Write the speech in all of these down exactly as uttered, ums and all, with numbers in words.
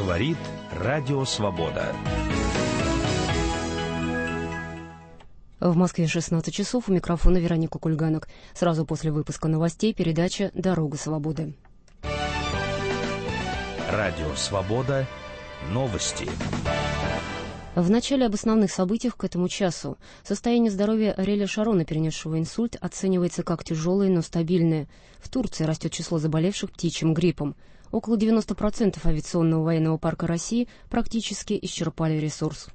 Говорит Радио Свобода. В Москве шестнадцать часов, у микрофона Вероника Кульганок. Сразу после выпуска новостей передача «Дорога свободы». Радио Свобода. Новости. В начале об основных событиях к этому часу. Состояние здоровья Ариэля Шарона, перенесшего инсульт, оценивается как тяжелое, но стабильное. В Турции растет число заболевших птичьим гриппом. Около девяноста процентов авиационного военного парка России практически исчерпали ресурс.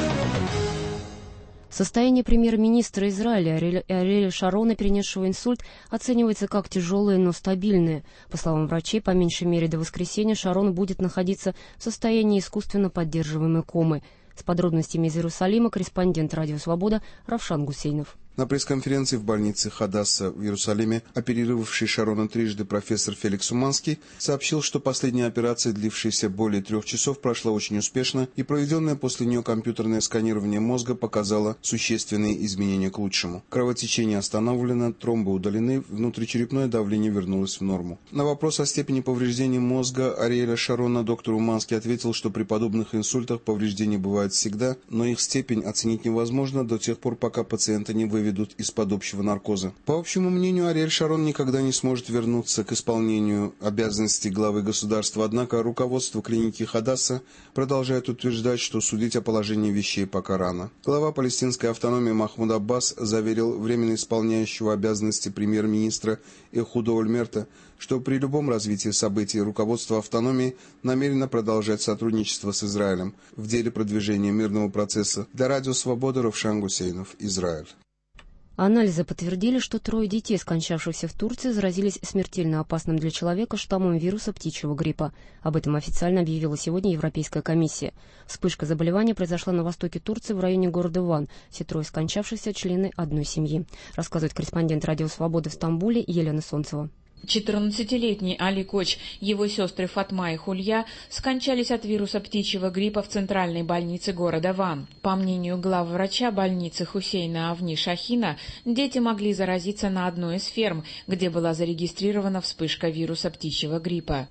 Состояние премьер-министра Израиля Ариэля Шарона, перенесшего инсульт, оценивается как тяжелое, но стабильное. По словам врачей, по меньшей мере до воскресенья Шарон будет находиться в состоянии искусственно поддерживаемой комы. С подробностями из Иерусалима корреспондент «Радио Свобода» Равшан Гусейнов. На пресс-конференции в больнице Хадасса в Иерусалиме оперировавший Шарона трижды профессор Феликс Уманский сообщил, что последняя операция, длившаяся более трех часов, прошла очень успешно, и проведенное после нее компьютерное сканирование мозга показало существенные изменения к лучшему. Кровотечение остановлено, тромбы удалены, внутричерепное давление вернулось в норму. На вопрос о степени повреждений мозга Ариэля Шарона доктор Уманский ответил, что при подобных инсультах повреждения бывают всегда, но их степень оценить невозможно до тех пор, пока пациента не выведут из-под общего наркоза. По общему мнению, Ариэль Шарон никогда не сможет вернуться к исполнению обязанностей главы государства, однако руководство клиники Хадасса продолжает утверждать, что судить о положении вещей пока рано. Глава палестинской автономии Махмуд Аббас заверил временно исполняющего обязанности премьер-министра Эхуда Ольмерта, что при любом развитии событий руководство автономии намерено продолжать сотрудничество с Израилем в деле продвижения мирного процесса. Для Радио Свобода Равшан Гусейнов, Израиль. Анализы подтвердили, что трое детей, скончавшихся в Турции, заразились смертельно опасным для человека штаммом вируса птичьего гриппа. Об этом официально объявила сегодня Европейская комиссия. Вспышка заболевания произошла на востоке Турции в районе города Ван. Все трое скончавшихся члены одной семьи. Рассказывает корреспондент Радио Свободы в Стамбуле Елена Солнцева. четырнадцатилетний Али Коч, его сестры Фатма и Хулья скончались от вируса птичьего гриппа в центральной больнице города Ван. По мнению главврача больницы Хусейна Авни Шахина, дети могли заразиться на одной из ферм, где была зарегистрирована вспышка вируса птичьего гриппа.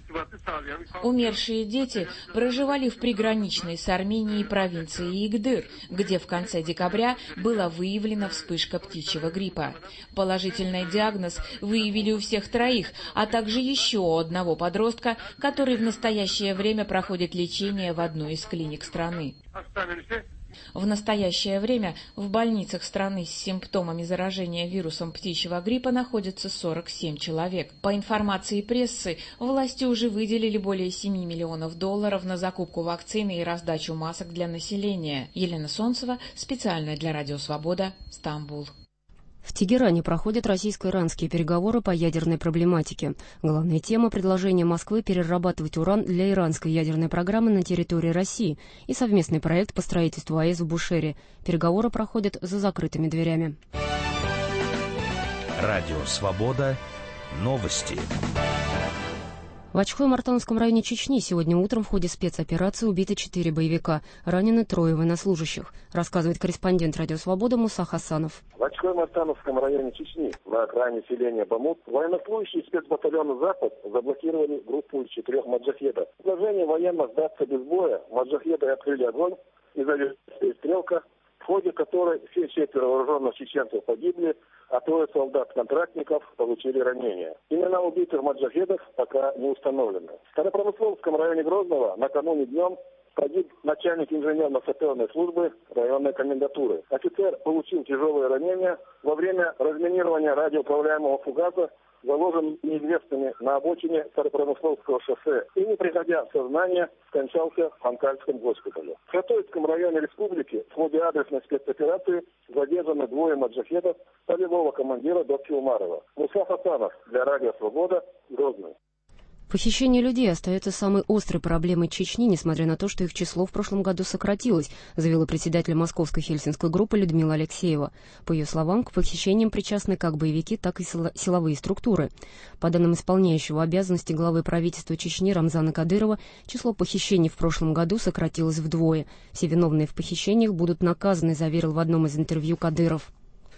Умершие дети проживали в приграничной с Арменией провинции Игдыр, где в конце декабря была выявлена вспышка птичьего гриппа. Положительный диагноз выявили у всех троих, а также еще одного подростка, который в настоящее время проходит лечение в одной из клиник страны. В настоящее время в больницах страны с симптомами заражения вирусом птичьего гриппа находится сорок семь человек. По информации прессы, власти уже выделили более семи миллионов долларов на закупку вакцины и раздачу масок для населения. Елена Солнцева, специально для Радио Свобода, Стамбул. В Тегеране проходят российско-иранские переговоры по ядерной проблематике. Главная тема – предложение Москвы перерабатывать уран для иранской ядерной программы на территории России и совместный проект по строительству АЭС в Бушере. Переговоры проходят за закрытыми дверями. Радио Свобода. Новости. В Ачхой-Мартановском районе Чечни сегодня утром в ходе спецоперации убиты четыре боевика, ранены трое военнослужащих, рассказывает корреспондент Радио Свобода Муса Хасанов. В Ачхой-Мартановском районе Чечни, на окраине селения Бамут, военнослужащие спецбатальона «Запад» заблокировали группу из четырех маджахедов. В предложении военных сдаться без боя маджахеды открыли огонь и завели перестрелка, в ходе которой все четверо вооруженных чеченцев погибли, а трое солдат-контрактников получили ранения. Имена убитых маджахедов пока не установлены. В Старопромысловском районе Грозного накануне днем погиб начальник инженерно-саперной службы районной комендатуры. Офицер получил тяжелые ранения во время разминирования радиоуправляемого фугаса, заложен неизвестными на обочине Старопромысловского шоссе, и, не приходя в сознание, скончался в Ханкальском госпитале. В Хатойском районе республики в ходе адресной спецоперации задержаны двое маджахедов полевого командира Докки Умарова. Муса Хасанов для Радио Свобода, Грозный. Похищение людей остается самой острой проблемой Чечни, несмотря на то, что их число в прошлом году сократилось, заявила председатель Московской хельсинской группы Людмила Алексеева. По ее словам, к похищениям причастны как боевики, так и силовые структуры. По данным исполняющего обязанности главы правительства Чечни Рамзана Кадырова, число похищений в прошлом году сократилось вдвое. Все виновные в похищениях будут наказаны, заверил в одном из интервью Кадыров.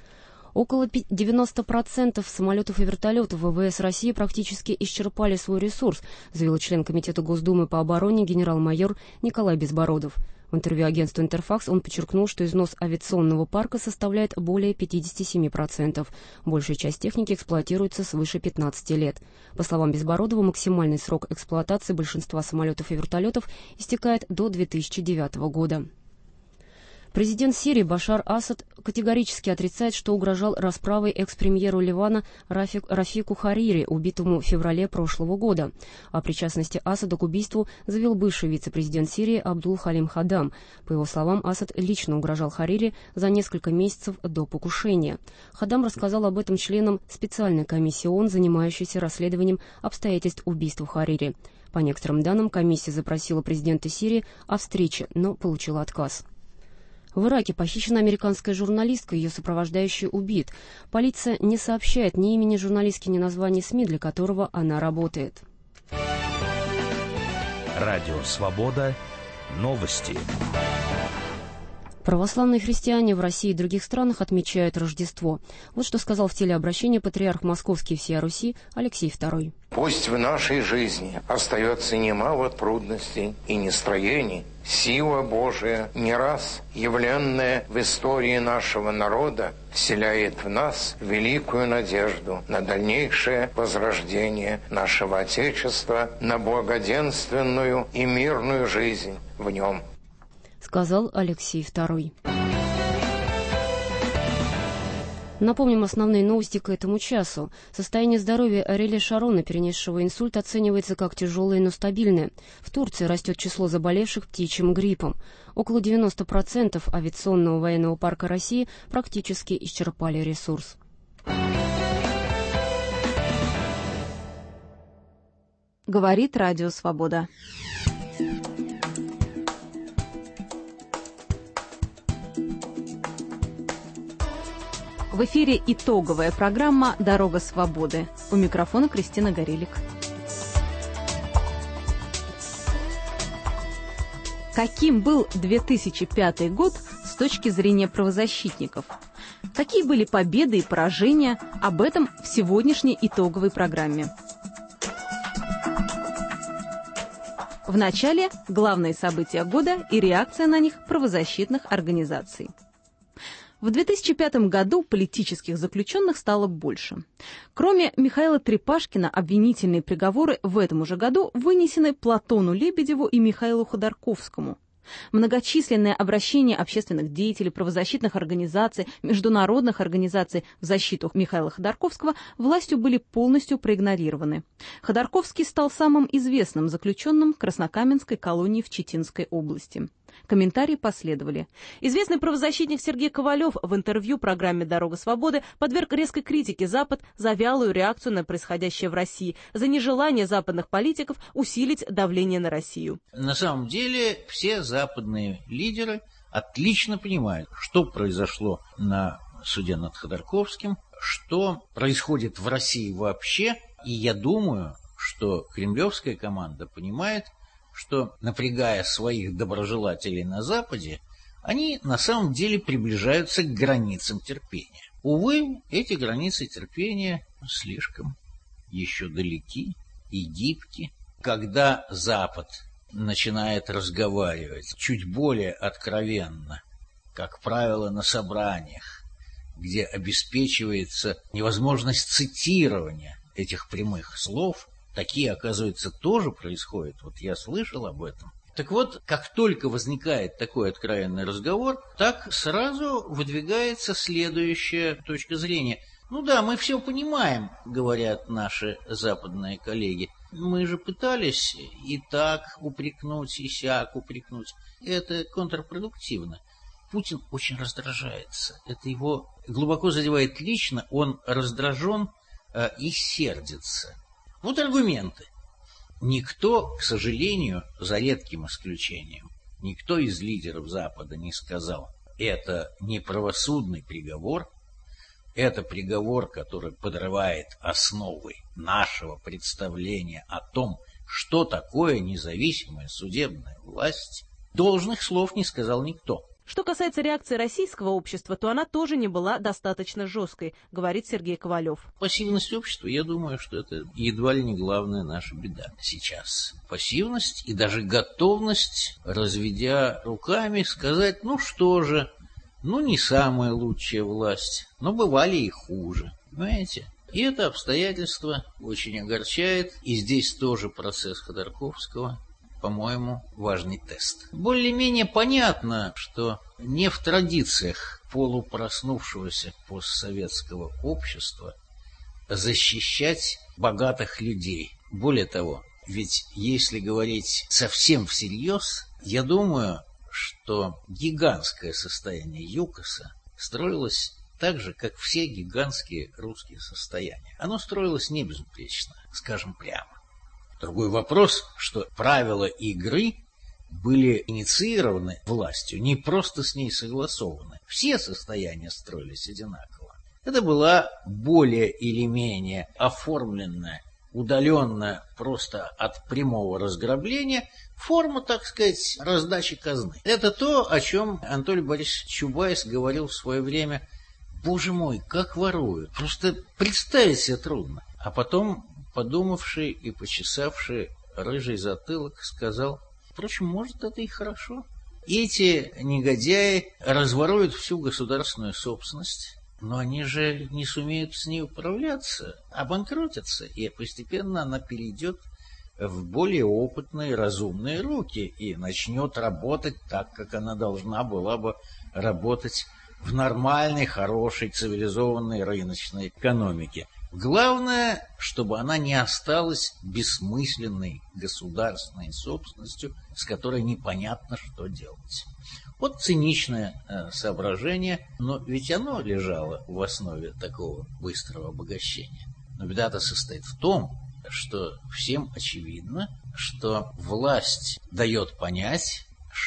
Около девяноста процентов самолетов и вертолетов ВВС России практически исчерпали свой ресурс, заявил член Комитета Госдумы по обороне генерал-майор Николай Безбородов. В интервью агентству «Интерфакс» он подчеркнул, что износ авиационного парка составляет более пятидесяти семи процентов. Большая часть техники эксплуатируется свыше пятнадцати лет. По словам Безбородова, максимальный срок эксплуатации большинства самолетов и вертолетов истекает до две тысячи девятого года. Президент Сирии Башар Асад категорически отрицает, что угрожал расправой экс-премьеру Ливана Рафик, Рафику Харири, убитому в феврале прошлого года. О причастности Асада к убийству заявил бывший вице-президент Сирии Абдул Халим Хадам. По его словам, Асад лично угрожал Харири за несколько месяцев до покушения. Хадам рассказал об этом членам специальной комиссии ООН, занимающейся расследованием обстоятельств убийства Харири. По некоторым данным, комиссия запросила президента Сирии о встрече, но получила отказ. В Ираке похищена американская журналистка, ее сопровождающий убит. Полиция не сообщает ни имени журналистки, ни названия СМИ, для которого она работает. Радио «Свобода». Новости. Православные христиане в России и других странах отмечают Рождество. Вот что сказал в телеобращении патриарх Московский всея Руси Алексей второй. Пусть в нашей жизни остается немало трудностей и нестроений. Сила Божия, не раз явленная в истории нашего народа, вселяет в нас великую надежду на дальнейшее возрождение нашего Отечества, на благоденственную и мирную жизнь в нем. Сказал Алексей второй. Напомним основные новости к этому часу. Состояние здоровья Ариэля Шарона, перенесшего инсульт, оценивается как тяжелое, но стабильное. В Турции растет число заболевших птичьим гриппом. Около девяноста процентов авиационного военного парка России практически исчерпали ресурс. Говорит Радио Свобода. В эфире итоговая программа «Дорога свободы». У микрофона Кристина Горелик. Каким был две тысячи пятый год с точки зрения правозащитников? Какие были победы и поражения? Об этом в сегодняшней итоговой программе. В начале главные события года и реакция на них правозащитных организаций. В две тысячи пятом году политических заключенных стало больше. Кроме Михаила Трепашкина, обвинительные приговоры в этом же году вынесены Платону Лебедеву и Михаилу Ходорковскому. Многочисленные обращения общественных деятелей, правозащитных организаций, международных организаций в защиту Михаила Ходорковского властью были полностью проигнорированы. Ходорковский стал самым известным заключенным Краснокаменской колонии в Читинской области. Комментарии последовали. Известный правозащитник Сергей Ковалев в интервью программе «Дорога свободы» подверг резкой критике Запад за вялую реакцию на происходящее в России, за нежелание западных политиков усилить давление на Россию. На самом деле все западные лидеры отлично понимают, что произошло на суде над Ходорковским, что происходит в России вообще, и я думаю, что кремлевская команда понимает, что, напрягая своих доброжелателей на Западе, они на самом деле приближаются к границам терпения. Увы, эти границы терпения слишком еще далеки и гибки. Когда Запад начинает разговаривать чуть более откровенно, как правило, на собраниях, где обеспечивается невозможность цитирования этих прямых слов, такие, оказывается, тоже происходят. Вот я слышал об этом. Так вот, как только возникает такой откровенный разговор, так сразу выдвигается следующая точка зрения. Ну да, мы все понимаем, говорят наши западные коллеги. Мы же пытались и так упрекнуть, и сяк упрекнуть. Это контрпродуктивно. Путин очень раздражается. Это его глубоко задевает лично. Он раздражен э, и сердится. Вот аргументы. Никто, к сожалению, за редким исключением, никто из лидеров Запада не сказал, это не правосудный приговор, это приговор, который подрывает основы нашего представления о том, что такое независимая судебная власть. Должных слов не сказал никто. Что касается реакции российского общества, то она тоже не была достаточно жесткой, говорит Сергей Ковалев. Пассивность общества, я думаю, что это едва ли не главная наша беда сейчас. Пассивность и даже готовность, разведя руками, сказать, ну что же, ну не самая лучшая власть, но бывали и хуже, понимаете? И это обстоятельство очень огорчает, и здесь тоже процесс Ходорковского, по-моему, важный тест. Более-менее понятно, что не в традициях полупроснувшегося постсоветского общества защищать богатых людей. Более того, ведь если говорить совсем всерьез, я думаю, что гигантское состояние ЮКОСа строилось так же, как все гигантские русские состояния. Оно строилось не безупречно, скажем прямо. Другой вопрос, что правила игры были инициированы властью, не просто с ней согласованы. Все состояния строились одинаково. Это была более или менее оформленная, удаленная просто от прямого разграбления форма, так сказать, раздачи казны. Это то, о чем Анатолий Борисович Чубайс говорил в свое время. Боже мой, как воруют. Просто представить себе трудно. А потом, подумавший и почесавший рыжий затылок, сказал, впрочем, может, это и хорошо. Эти негодяи разворуют всю государственную собственность, но они же не сумеют с ней управляться, обанкротятся, и постепенно она перейдет в более опытные, разумные руки и начнет работать так, как она должна была бы работать в нормальной, хорошей, цивилизованной рыночной экономике. Главное, чтобы она не осталась бессмысленной государственной собственностью, с которой непонятно, что делать. Вот циничное э, соображение, но ведь оно лежало в основе такого быстрого обогащения. Но беда-то состоит в том, что всем очевидно, что власть дает понять,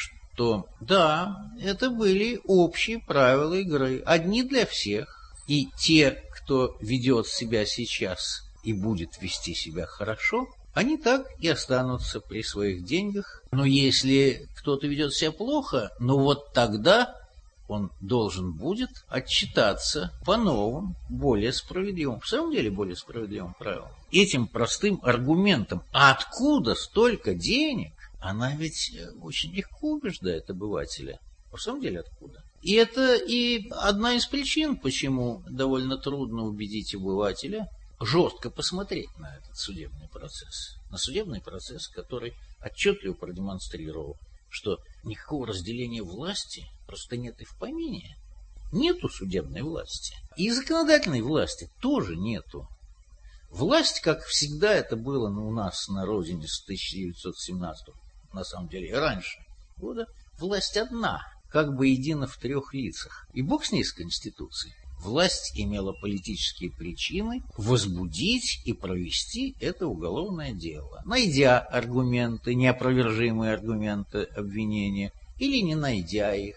что да, это были общие правила игры, одни для всех, и те, кто ведет себя сейчас и будет вести себя хорошо, они так и останутся при своих деньгах. Но если кто-то ведет себя плохо, ну вот тогда он должен будет отчитаться по новым, более справедливым, в самом деле более справедливым правилам. Этим простым аргументом, а откуда столько денег, она ведь очень легко убеждает обывателя. В самом деле откуда? И это и одна из причин, почему довольно трудно убедить обывателя жестко посмотреть на этот судебный процесс. На судебный процесс, который отчетливо продемонстрировал, что никакого разделения власти просто нет и в помине. Нету судебной власти. И законодательной власти тоже нету. Власть, как всегда это было ну, у нас на родине с тысяча девятьсот семнадцатого, на самом деле и раньше года, власть одна, как бы едина в трех лицах. И бог с ней с Конституцией. Власть имела политические причины возбудить и провести это уголовное дело, найдя аргументы, неопровержимые аргументы обвинения, или не найдя их,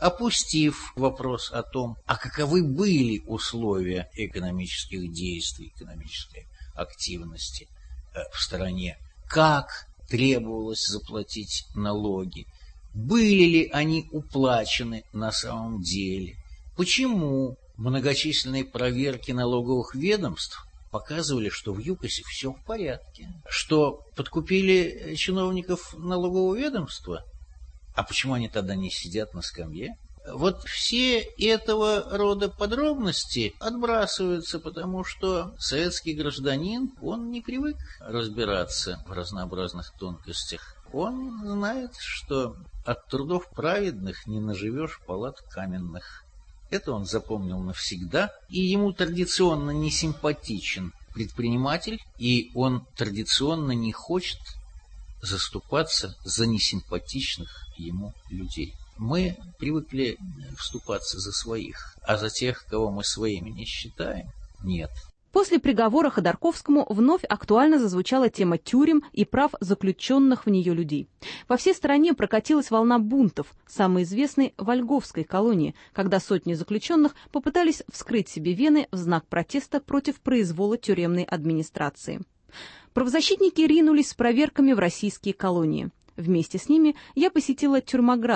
опустив вопрос о том, а каковы были условия экономических действий, экономической активности в стране, как требовалось заплатить налоги, были ли они уплачены на самом деле, почему. Многочисленные проверки налоговых ведомств показывали, что в ЮКОСе все в порядке, что подкупили чиновников налогового ведомства. А почему они тогда не сидят на скамье? Вот все этого рода подробности отбрасываются, потому что советский гражданин, он не привык разбираться в разнообразных тонкостях. Он знает, что от трудов праведных не наживешь палат каменных. Это он запомнил навсегда, и ему традиционно не симпатичен предприниматель, и он традиционно не хочет заступаться за несимпатичных ему людей. Мы привыкли вступаться за своих, а за тех, кого мы своими не считаем, нет. После приговора Ходорковскому вновь актуально зазвучала тема тюрем и прав заключенных в нее людей. По всей стране прокатилась волна бунтов, самой известной в Ольговской колонии, когда сотни заключенных попытались вскрыть себе вены в знак протеста против произвола тюремной администрации. Правозащитники ринулись с проверками в российские колонии. Вместе с ними я посетила Тюрмаград,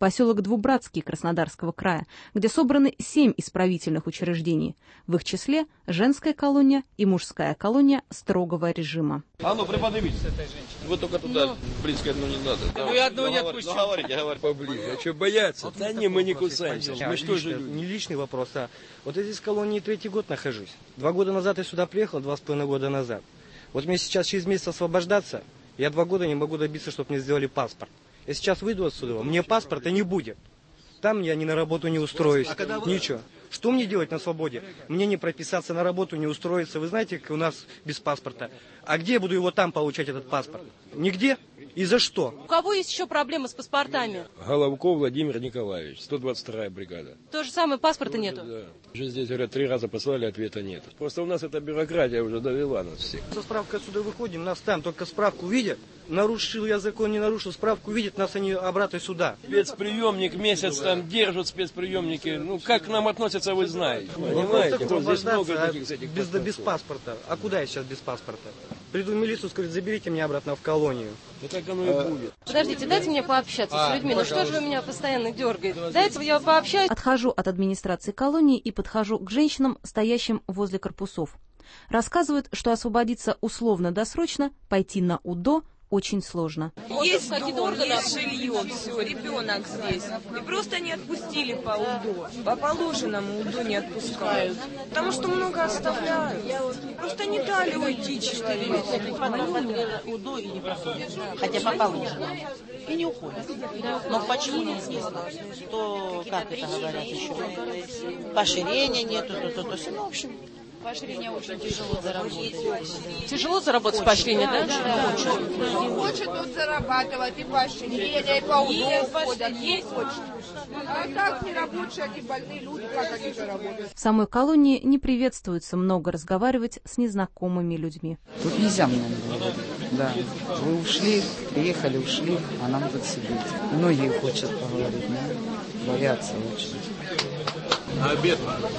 поселок Двубратский Краснодарского края, где собраны семь исправительных учреждений, в их числе женская колония и мужская колония строгого режима. А ну, приподнимитесь. Вы только туда, но... близко одну не надо. Вы одну не отпустите. Ну, говорите, говорите поближе. А что, бояться? Да не, мы не кусаемся. Мы что же люди? Не личный вопрос, а вот я здесь в колонии третий год нахожусь. Два года назад я сюда приехал, два с половиной года назад. Вот мне сейчас через месяц освобождаться, я два года не могу добиться, чтобы мне сделали паспорт. Я сейчас выйду отсюда, мне паспорта не будет. Там я ни на работу не устроюсь, а когда... ничего. Что мне делать на свободе? Мне не прописаться на работу, не устроиться. Вы знаете, как у нас без паспорта. А где я буду его там получать, этот паспорт? Нигде? И за что? У кого есть еще проблемы с паспортами? Головко Владимир Николаевич, сто двадцать вторая бригада. То же самое, паспорта нету? Да. Уже здесь, говорят, три раза послали, ответа нет. Просто у нас эта бюрократия уже довела нас всех. Со справкой отсюда выходим, нас там только справку видят. Нарушил я закон, не нарушил, справку видят, нас они обратно сюда. Спецприемник месяц там держат, спецприемники. Ну, как к нам относятся, вы знаете. Понимаете, вот здесь много таких, кстати, без, без паспорта. А куда я сейчас без паспорта? Приду в милицию, скажут, заберите меня обратно в колонию. Ну так оно и будет. Подождите, дайте мне пообщаться а, с людьми. Ну что же вы меня постоянно дергаете? Дайте я пообщаюсь. Отхожу от администрации колонии и подхожу к женщинам, стоящим возле корпусов. Рассказывают, что освободиться условно-досрочно, пойти на УДО очень сложно. Есть дом, есть жилье, все, ребенок здесь. И просто не отпустили по УДО. По положенному УДО не отпускают. Потому что много оставляют. Просто не дали уйти человеку. УДО и не проходит. Хотя по положенному. И не уходят. Но почему не известно? То, как это говорят еще, поощрения нету, то, то, то, то. Ну, в общем... Поощрение очень тяжело заработать. Тяжело заработать поощрение, да? Да, да. Кто хочет, тот зарабатывать и поощрение, и по УДО уходят. Есть. А так нерабочие, они больные люди, как они же работают. В самой колонии не приветствуется много разговаривать с незнакомыми людьми. Тут нельзя много говорить. Да. Вы ушли, приехали, ушли, а нам тут сидеть. Многие хотят поговорить, но боятся очень. На обед.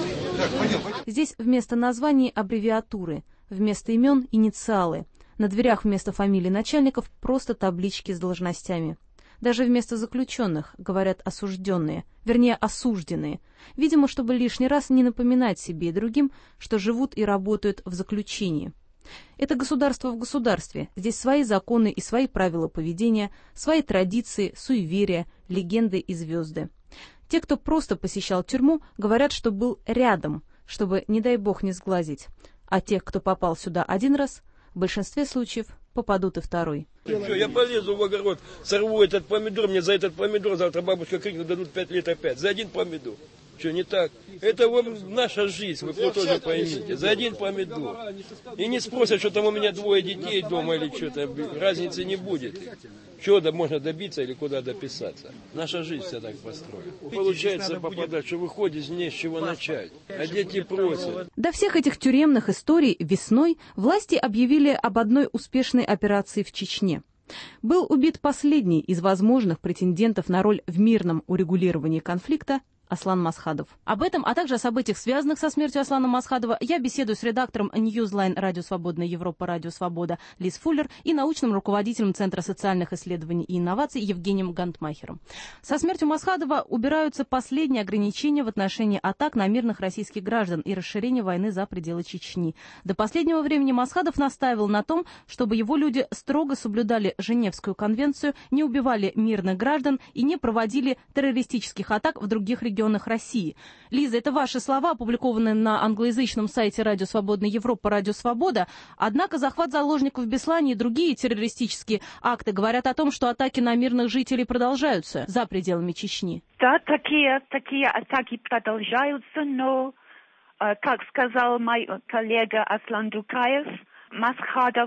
Здесь вместо названий аббревиатуры, вместо имен инициалы. На дверях вместо фамилий начальников просто таблички с должностями. Даже вместо заключенных говорят осужденные, вернее осужденные. Видимо, чтобы лишний раз не напоминать себе и другим, что живут и работают в заключении. Это государство в государстве. Здесь свои законы и свои правила поведения, свои традиции, суеверия, легенды и звезды. Те, кто просто посещал тюрьму, говорят, что был рядом, чтобы, не дай бог, не сглазить. А те, кто попал сюда один раз, в большинстве случаев попадут и второй. Что, я полезу в огород, сорву этот помидор, мне за этот помидор завтра бабушка крикнет, дадут пять лет опять. За один помидор. Что, не так? Это вот наша жизнь, вы тоже поймите. За один помидор. И не спросят, что там у меня двое детей дома или что-то. Разницы не будет. Чего можно добиться или куда дописаться. Наша жизнь вся так построена. Получается попадать, что выходишь, не с чего начать. А дети просят. До всех этих тюремных историй весной власти объявили об одной успешной операции в Чечне. Был убит последний из возможных претендентов на роль в мирном урегулировании конфликта Аслан Масхадов. Об этом, а также о событиях, связанных со смертью Аслана Масхадова, я беседую с редактором Newsline Радио Свободная Европа, Радио Свобода Лиз Фуллер и научным руководителем Центра социальных исследований и инноваций Евгением Гантмахером. Со смертью Масхадова убираются последние ограничения в отношении атак на мирных российских граждан и расширения войны за пределы Чечни. До последнего времени Масхадов настаивал на том, чтобы его люди строго соблюдали Женевскую конвенцию, не убивали мирных граждан и не проводили террористических атак в других регионах России. Лиза, это ваши слова, опубликованные на англоязычном сайте Радио Свободная Европа, Радио Свобода. Однако захват заложников в Беслане и другие террористические акты говорят о том, что атаки на мирных жителей продолжаются за пределами Чечни. Да, такие, такие атаки продолжаются, но, как сказал мой коллега Аслан Дукаев, Масхадов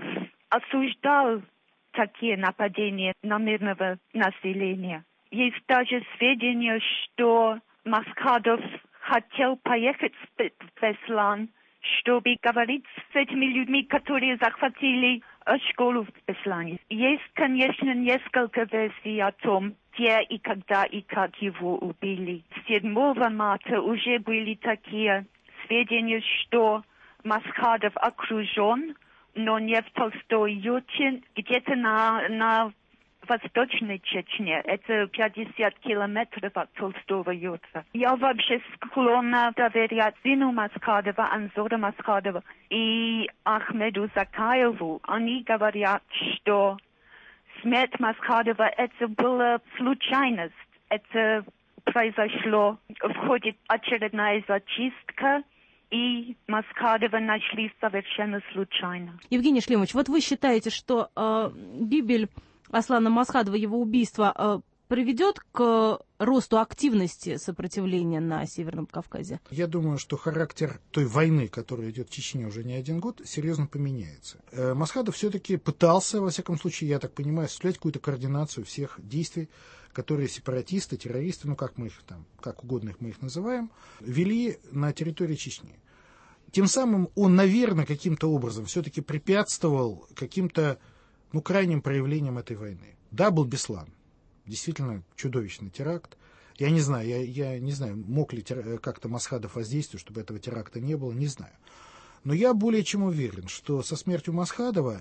осуждал такие нападения на мирного населения. Есть даже сведения, что Масхадов хотел поехать в Беслан, чтобы говорить с этими людьми, которые захватили школу в Беслане. Есть, конечно, несколько версий о том, где и когда и как его убили. седьмого марта уже были такие сведения, что Масхадов окружен, но не в Толстой юрте, где-то на, на Восточной Чечне. Это пятьдесят километров от Толстого Юрта. Я вообще склонна доверять сыну Масхадова, Анзора Масхадова и Ахмеду Закаеву. Они говорят, что смерть Масхадова это была случайность. Это произошло в ходе очередной зачистка, и Масхадова нашли совершенно случайно. Евгений Шлемович, вот вы считаете, что э, гибель Аслана Масхадова, его убийство э, приведет к росту активности сопротивления на Северном Кавказе? Я думаю, что характер той войны, которая идет в Чечне уже не один год, серьезно поменяется. Э, Масхадов все-таки пытался, во всяком случае, я так понимаю, осуществлять какую-то координацию всех действий, которые сепаратисты, террористы, ну как мы их там, как угодно их мы их называем, вели на территории Чечни. Тем самым он, наверное, каким-то образом все-таки препятствовал каким-то, ну, крайним проявлениям этой войны. Да, был Беслан. Действительно чудовищный теракт. Я не знаю, я, я не знаю, мог ли тер... как-то Масхадов воздействовать, чтобы этого теракта не было, не знаю. Но я более чем уверен, что со смертью Масхадова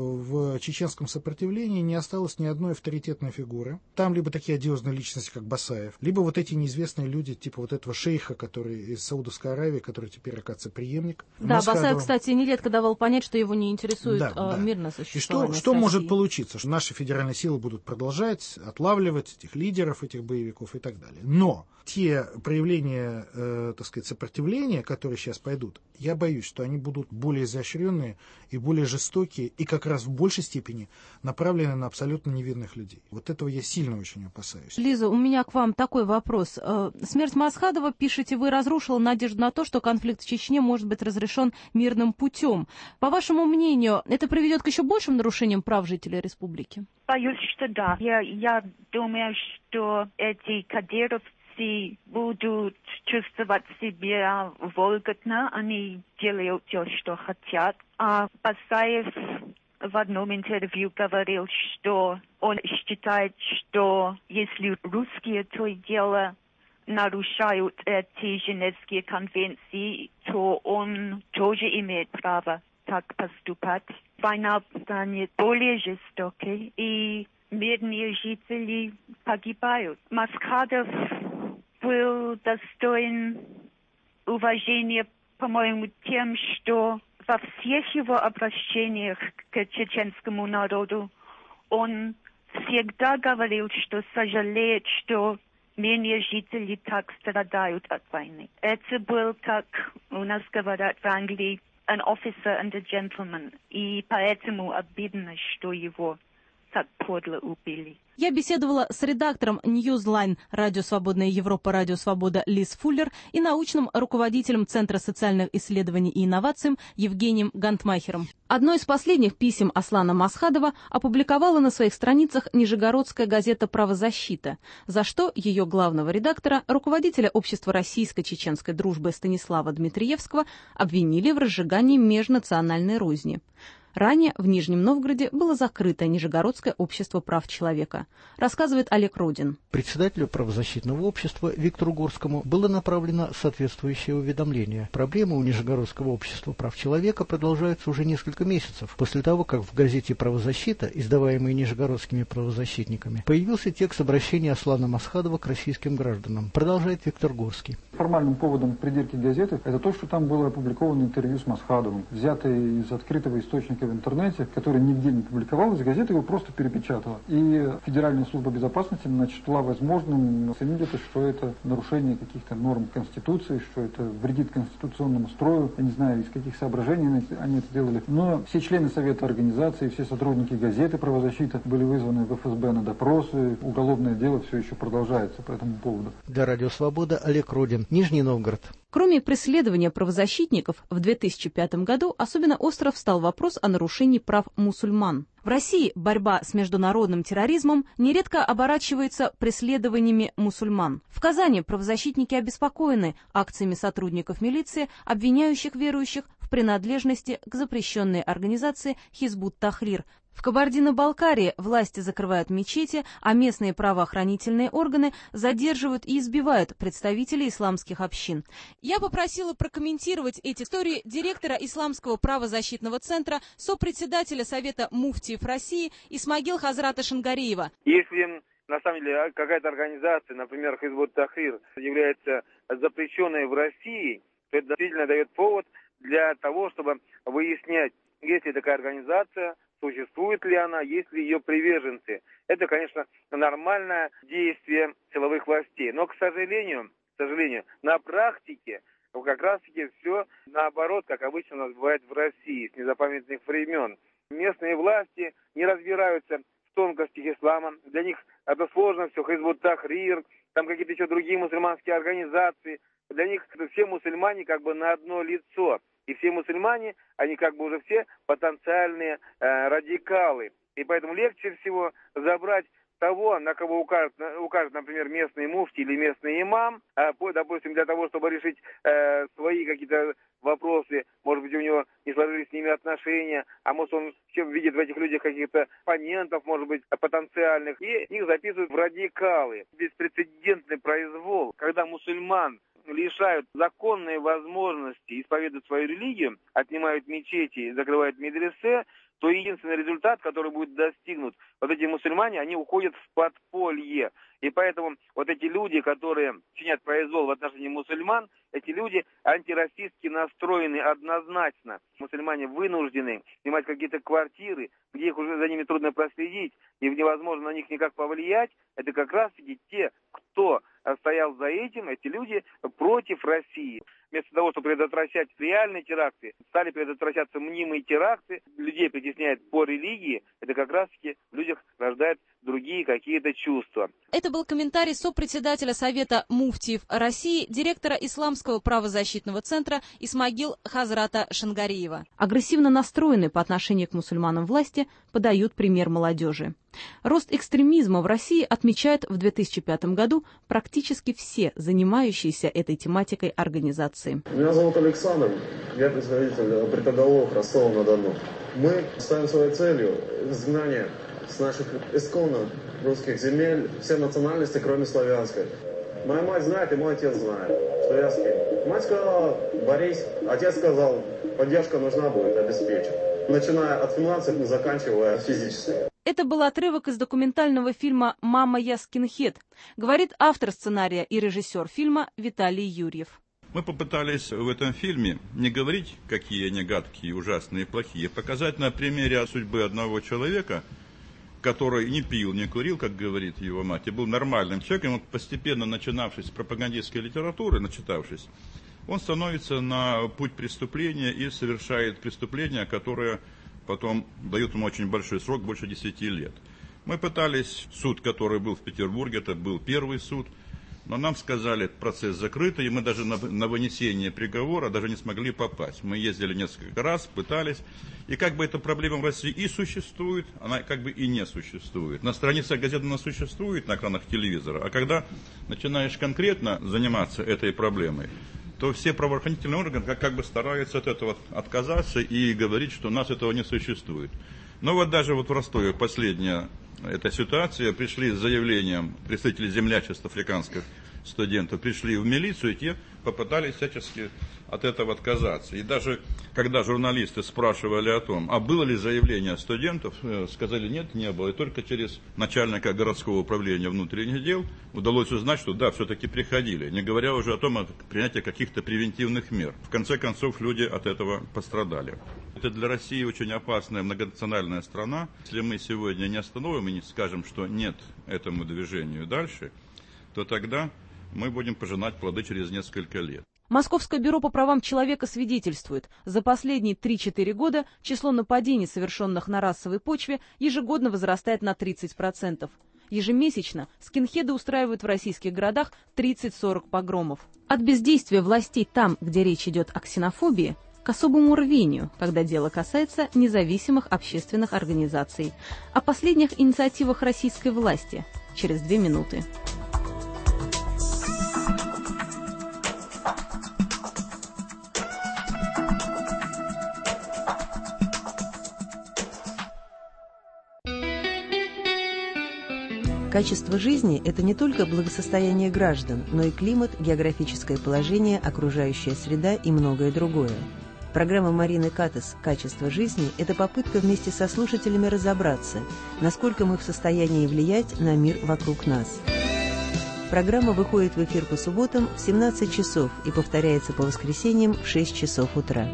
в чеченском сопротивлении не осталось ни одной авторитетной фигуры. Там либо такие одиозные личности, как Басаев, либо вот эти неизвестные люди, типа вот этого шейха, который из Саудовской Аравии, который теперь, оказывается, преемник Да, Масхадова. Басаев, кстати, нередко давал понять, что его не интересует да, а, да. мирное существование. И что, что может получиться? Что наши федеральные силы будут продолжать отлавливать этих лидеров, этих боевиков и так далее. Но те проявления, э, так сказать, сопротивления, которые сейчас пойдут, я боюсь, что они будут более изощренные и более жестокие, и как раз в большей степени направлены на абсолютно невинных людей. Вот этого я сильно очень опасаюсь. Лиза, у меня к вам такой вопрос. Смерть Масхадова, пишете вы, разрушила надежду на то, что конфликт в Чечне может быть разрешен мирным путем. По вашему мнению, это приведет к еще большим нарушениям прав жителей республики? Боюсь, что да. Я, я думаю, что эти кадыровцы будут чувствовать себя вольготно, они делают то, что хотят. А Басаев в одном интервью говорил, что он считает, что если русские то и дело нарушают эти Женевские конвенции, то он тоже имеет право так поступать. Война станет более жестокой, и мирные жители погибают. Масхадов был достоин уважения, по-моему, тем, что во всех его обращениях к чеченскому народу он всегда говорил, что сожалеет, что мирные жители так страдают от войны. Это был, как у нас говорят в Англии, an officer and a gentleman, и поэтому обидно, что его так подло убили. Я беседовала с редактором Newsline «Радио Свободная Европа», «Радио Свобода» Лиз Фуллер и научным руководителем Центра социальных исследований и инноваций Евгением Гантмахером. Одно из последних писем Аслана Масхадова опубликовала на своих страницах нижегородская газета «Правозащита», за что ее главного редактора, руководителя Общества российско-чеченской дружбы Станислава Дмитриевского, обвинили в разжигании межнациональной розни. Ранее в Нижнем Новгороде было закрыто Нижегородское общество прав человека, рассказывает Олег Родин. Председателю правозащитного общества Виктору Горскому было направлено соответствующее уведомление. Проблемы у Нижегородского общества прав человека продолжаются уже несколько месяцев, после того, как в газете «Правозащита», издаваемой нижегородскими правозащитниками, появился текст обращения Аслана Масхадова к российским гражданам. Продолжает Виктор Горский. Формальным поводом придирки газеты это то, что там было опубликовано интервью с Масхадовым, взятое из открытого источника в интернете, который нигде не публиковалось, газета его просто перепечатала. И Федеральная служба безопасности начала возможным оценить это, что это нарушение каких-то норм Конституции, что это вредит конституционному строю. Я не знаю, из каких соображений они это делали. Но все члены Совета организации, все сотрудники газеты «Правозащита» были вызваны в эф эс бэ на допросы. Уголовное дело все еще продолжается по этому поводу. Для Радио Свобода Олег Родин, Нижний Новгород. Кроме преследования правозащитников, в две тысячи пятом году особенно остро встал вопрос о нарушении прав мусульман. В России борьба с международным терроризмом нередко оборачивается преследованиями мусульман. В Казани правозащитники обеспокоены акциями сотрудников милиции, обвиняющих верующих в принадлежности к запрещенной организации Хизбут Тахрир. В Кабардино-Балкарии власти закрывают мечети, а местные правоохранительные органы задерживают и избивают представителей исламских общин. Я попросила прокомментировать эти истории директора Исламского правозащитного центра, сопредседателя Совета муфтиев России Исмагил Хазрата Шангариева. Если на самом деле какая-то организация, например, Хизбут Тахрир, является запрещенной в России, то это действительно дает повод для того, чтобы выяснять, есть ли такая организация, существует ли она, есть ли ее приверженцы. Это, конечно, нормальное действие силовых властей. Но, к сожалению, к сожалению, на практике как раз-таки все наоборот, как обычно у нас бывает в России с незапамятных времен. Местные власти не разбираются в тонкостях ислама. Для них это сложно все, Хизбут Тахрир, там какие-то еще другие мусульманские организации. Для них все мусульмане как бы на одно лицо. И все мусульмане, они как бы уже все потенциальные э, радикалы. И поэтому легче всего забрать того, на кого укажет, укажет, например, местный муфти или местный имам, э, допустим, для того, чтобы решить э, свои какие-то вопросы, может быть, у него не сложились с ними отношения, а может, он видит в этих людях каких-то оппонентов, может быть, потенциальных, и их записывают в радикалы. Беспрецедентный произвол, когда мусульман лишают законной возможности исповедовать свою религию, отнимают мечети, закрывают медресе, то единственный результат, который будет достигнут, вот эти мусульмане, они уходят в подполье. И поэтому вот эти люди, которые чинят произвол в отношении мусульман, эти люди антироссийски настроены однозначно. Мусульмане вынуждены снимать какие-то квартиры, где их уже за ними трудно проследить, и невозможно на них никак повлиять. Это как раз-таки те, кто стоял за этим, эти люди против России. Вместо того, чтобы предотвращать реальные теракты, стали предотвращаться мнимые теракты, людей притесняют по религии, это как раз-таки в людях рождает другие какие-то чувства. Это был комментарий сопредседателя Совета муфтиев России, директора Исламского правозащитного центра Исмагил Хазрата Шангариева. Агрессивно настроенные по отношению к мусульманам власти подают пример молодежи. Рост экстремизма в России отмечают в две тысячи пятом году практически все занимающиеся этой тематикой организации. Меня зовут Александр, я представитель бритоголовов Ростова-на-Дону. Мы ставим своей целью изгнание с наших исконно русских земель все национальности, кроме славянской. Моя мать знает, и мой отец знает, что я с кем. Мать сказала, борись, отец сказал, поддержка нужна будет, обеспечить. Начиная от финансов и заканчивая физически. Это был отрывок из документального фильма «Мама, я скинхед», говорит автор сценария и режиссер фильма Виталий Юрьев. Мы попытались в этом фильме не говорить, какие они гадкие, ужасные, плохие, показать на примере судьбы одного человека, который не пил, не курил, как говорит его мать, и был нормальным человеком, постепенно начинавшись с пропагандистской литературы, начитавшись, он становится на путь преступления и совершает преступления, которые потом дают ему очень большой срок, больше десяти лет. Мы пытались, суд, который был в Петербурге, это был первый суд, но нам сказали, процесс закрытый, и мы даже на, на вынесение приговора даже не смогли попасть. Мы ездили несколько раз, пытались, и как бы эта проблема в России и существует, она как бы и не существует. На страницах газет она существует, на экранах телевизора, а когда начинаешь конкретно заниматься этой проблемой, то все правоохранительные органы как, как бы стараются от этого отказаться и говорить, что у нас этого не существует. Но вот даже вот в Ростове последняя эта ситуация, пришли с заявлением представители землячества африканских студентов, пришли в милицию, и те попытались всячески от этого отказаться. И даже когда журналисты спрашивали о том, а было ли заявление студентов, сказали нет, не было. И только через начальника городского управления внутренних дел удалось узнать, что да, все-таки приходили, не говоря уже о том, о принятии каких-то превентивных мер. В конце концов, люди от этого пострадали. Это для России очень опасная многонациональная страна. Если мы сегодня не остановим и не скажем, что нет этому движению дальше, то тогда мы будем пожинать плоды через несколько лет. Московское бюро по правам человека свидетельствует, за последние три-четыре года число нападений, совершенных на расовой почве, ежегодно возрастает на тридцать процентов. Ежемесячно скинхеды устраивают в российских городах тридцать-сорок погромов. От бездействия властей там, где речь идет о ксенофобии, к особому рвению, когда дело касается независимых общественных организаций. О последних инициативах российской власти через две минуты. Качество жизни – это не только благосостояние граждан, но и климат, географическое положение, окружающая среда и многое другое. Программа Марины Катас «Качество жизни» – это попытка вместе со слушателями разобраться, насколько мы в состоянии влиять на мир вокруг нас. Программа выходит в эфир по субботам в семнадцать часов и повторяется по воскресеньям в шесть часов утра.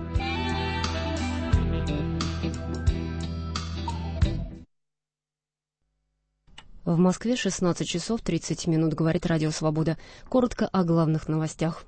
В Москве шестнадцать часов тридцать минут, говорит Радио Свобода. Коротко о главных новостях.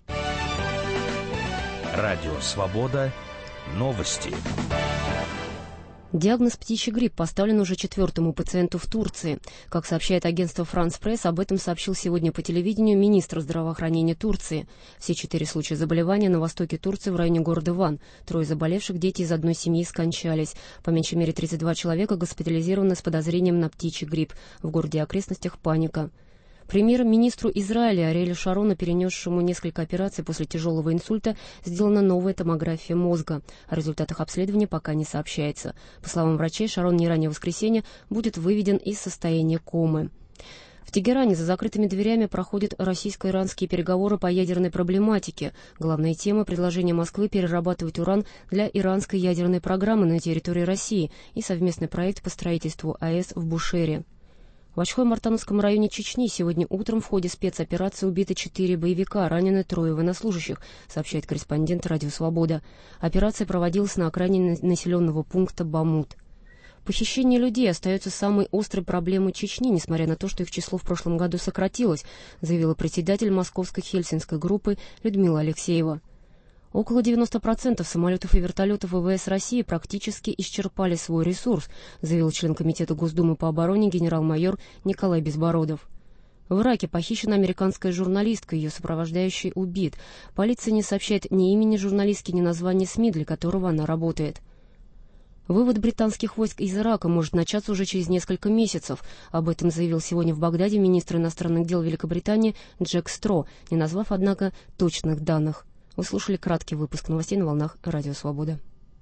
Радио Свобода. Новости. Диагноз птичий грипп поставлен уже четвертому пациенту в Турции. Как сообщает агентство France Press, об этом сообщил сегодня по телевидению министр здравоохранения Турции. Все четыре случая заболевания на востоке Турции в районе города Ван. Трое заболевших дети из одной семьи скончались. По меньшей мере тридцать два человека госпитализированы с подозрением на птичий грипп. В городе и окрестностях паника. Премьер-министру Израиля Ариэлю Шарону, перенесшему несколько операций после тяжелого инсульта, сделана новая томография мозга. О результатах обследования пока не сообщается. По словам врачей, Шарон не ранее воскресенья будет выведен из состояния комы. В Тегеране за закрытыми дверями проходят российско-иранские переговоры по ядерной проблематике. Главная тема – предложение Москвы перерабатывать уран для иранской ядерной программы на территории России и совместный проект по строительству АЭС в Бушере. В Очхой-Мартановском районе Чечни сегодня утром в ходе спецоперации убиты четыре боевика, ранены трое военнослужащих, сообщает корреспондент Радио Свобода. Операция проводилась на окраине населенного пункта Бамут. Похищение людей остается самой острой проблемой Чечни, несмотря на то, что их число в прошлом году сократилось, заявила председатель Московской хельсинской группы Людмила Алексеева. Около девяноста процентов самолетов и вертолетов ВВС России практически исчерпали свой ресурс, заявил член Комитета Госдумы по обороне генерал-майор Николай Безбородов. В Ираке похищена американская журналистка, ее сопровождающий убит. Полиция не сообщает ни имени журналистки, ни названия СМИ, для которого она работает. Вывод британских войск из Ирака может начаться уже через несколько месяцев. Об этом заявил сегодня в Багдаде министр иностранных дел Великобритании Джек Стро, не назвав, однако, точных данных. Вы слушали краткий выпуск новостей на волнах Радио Свобода.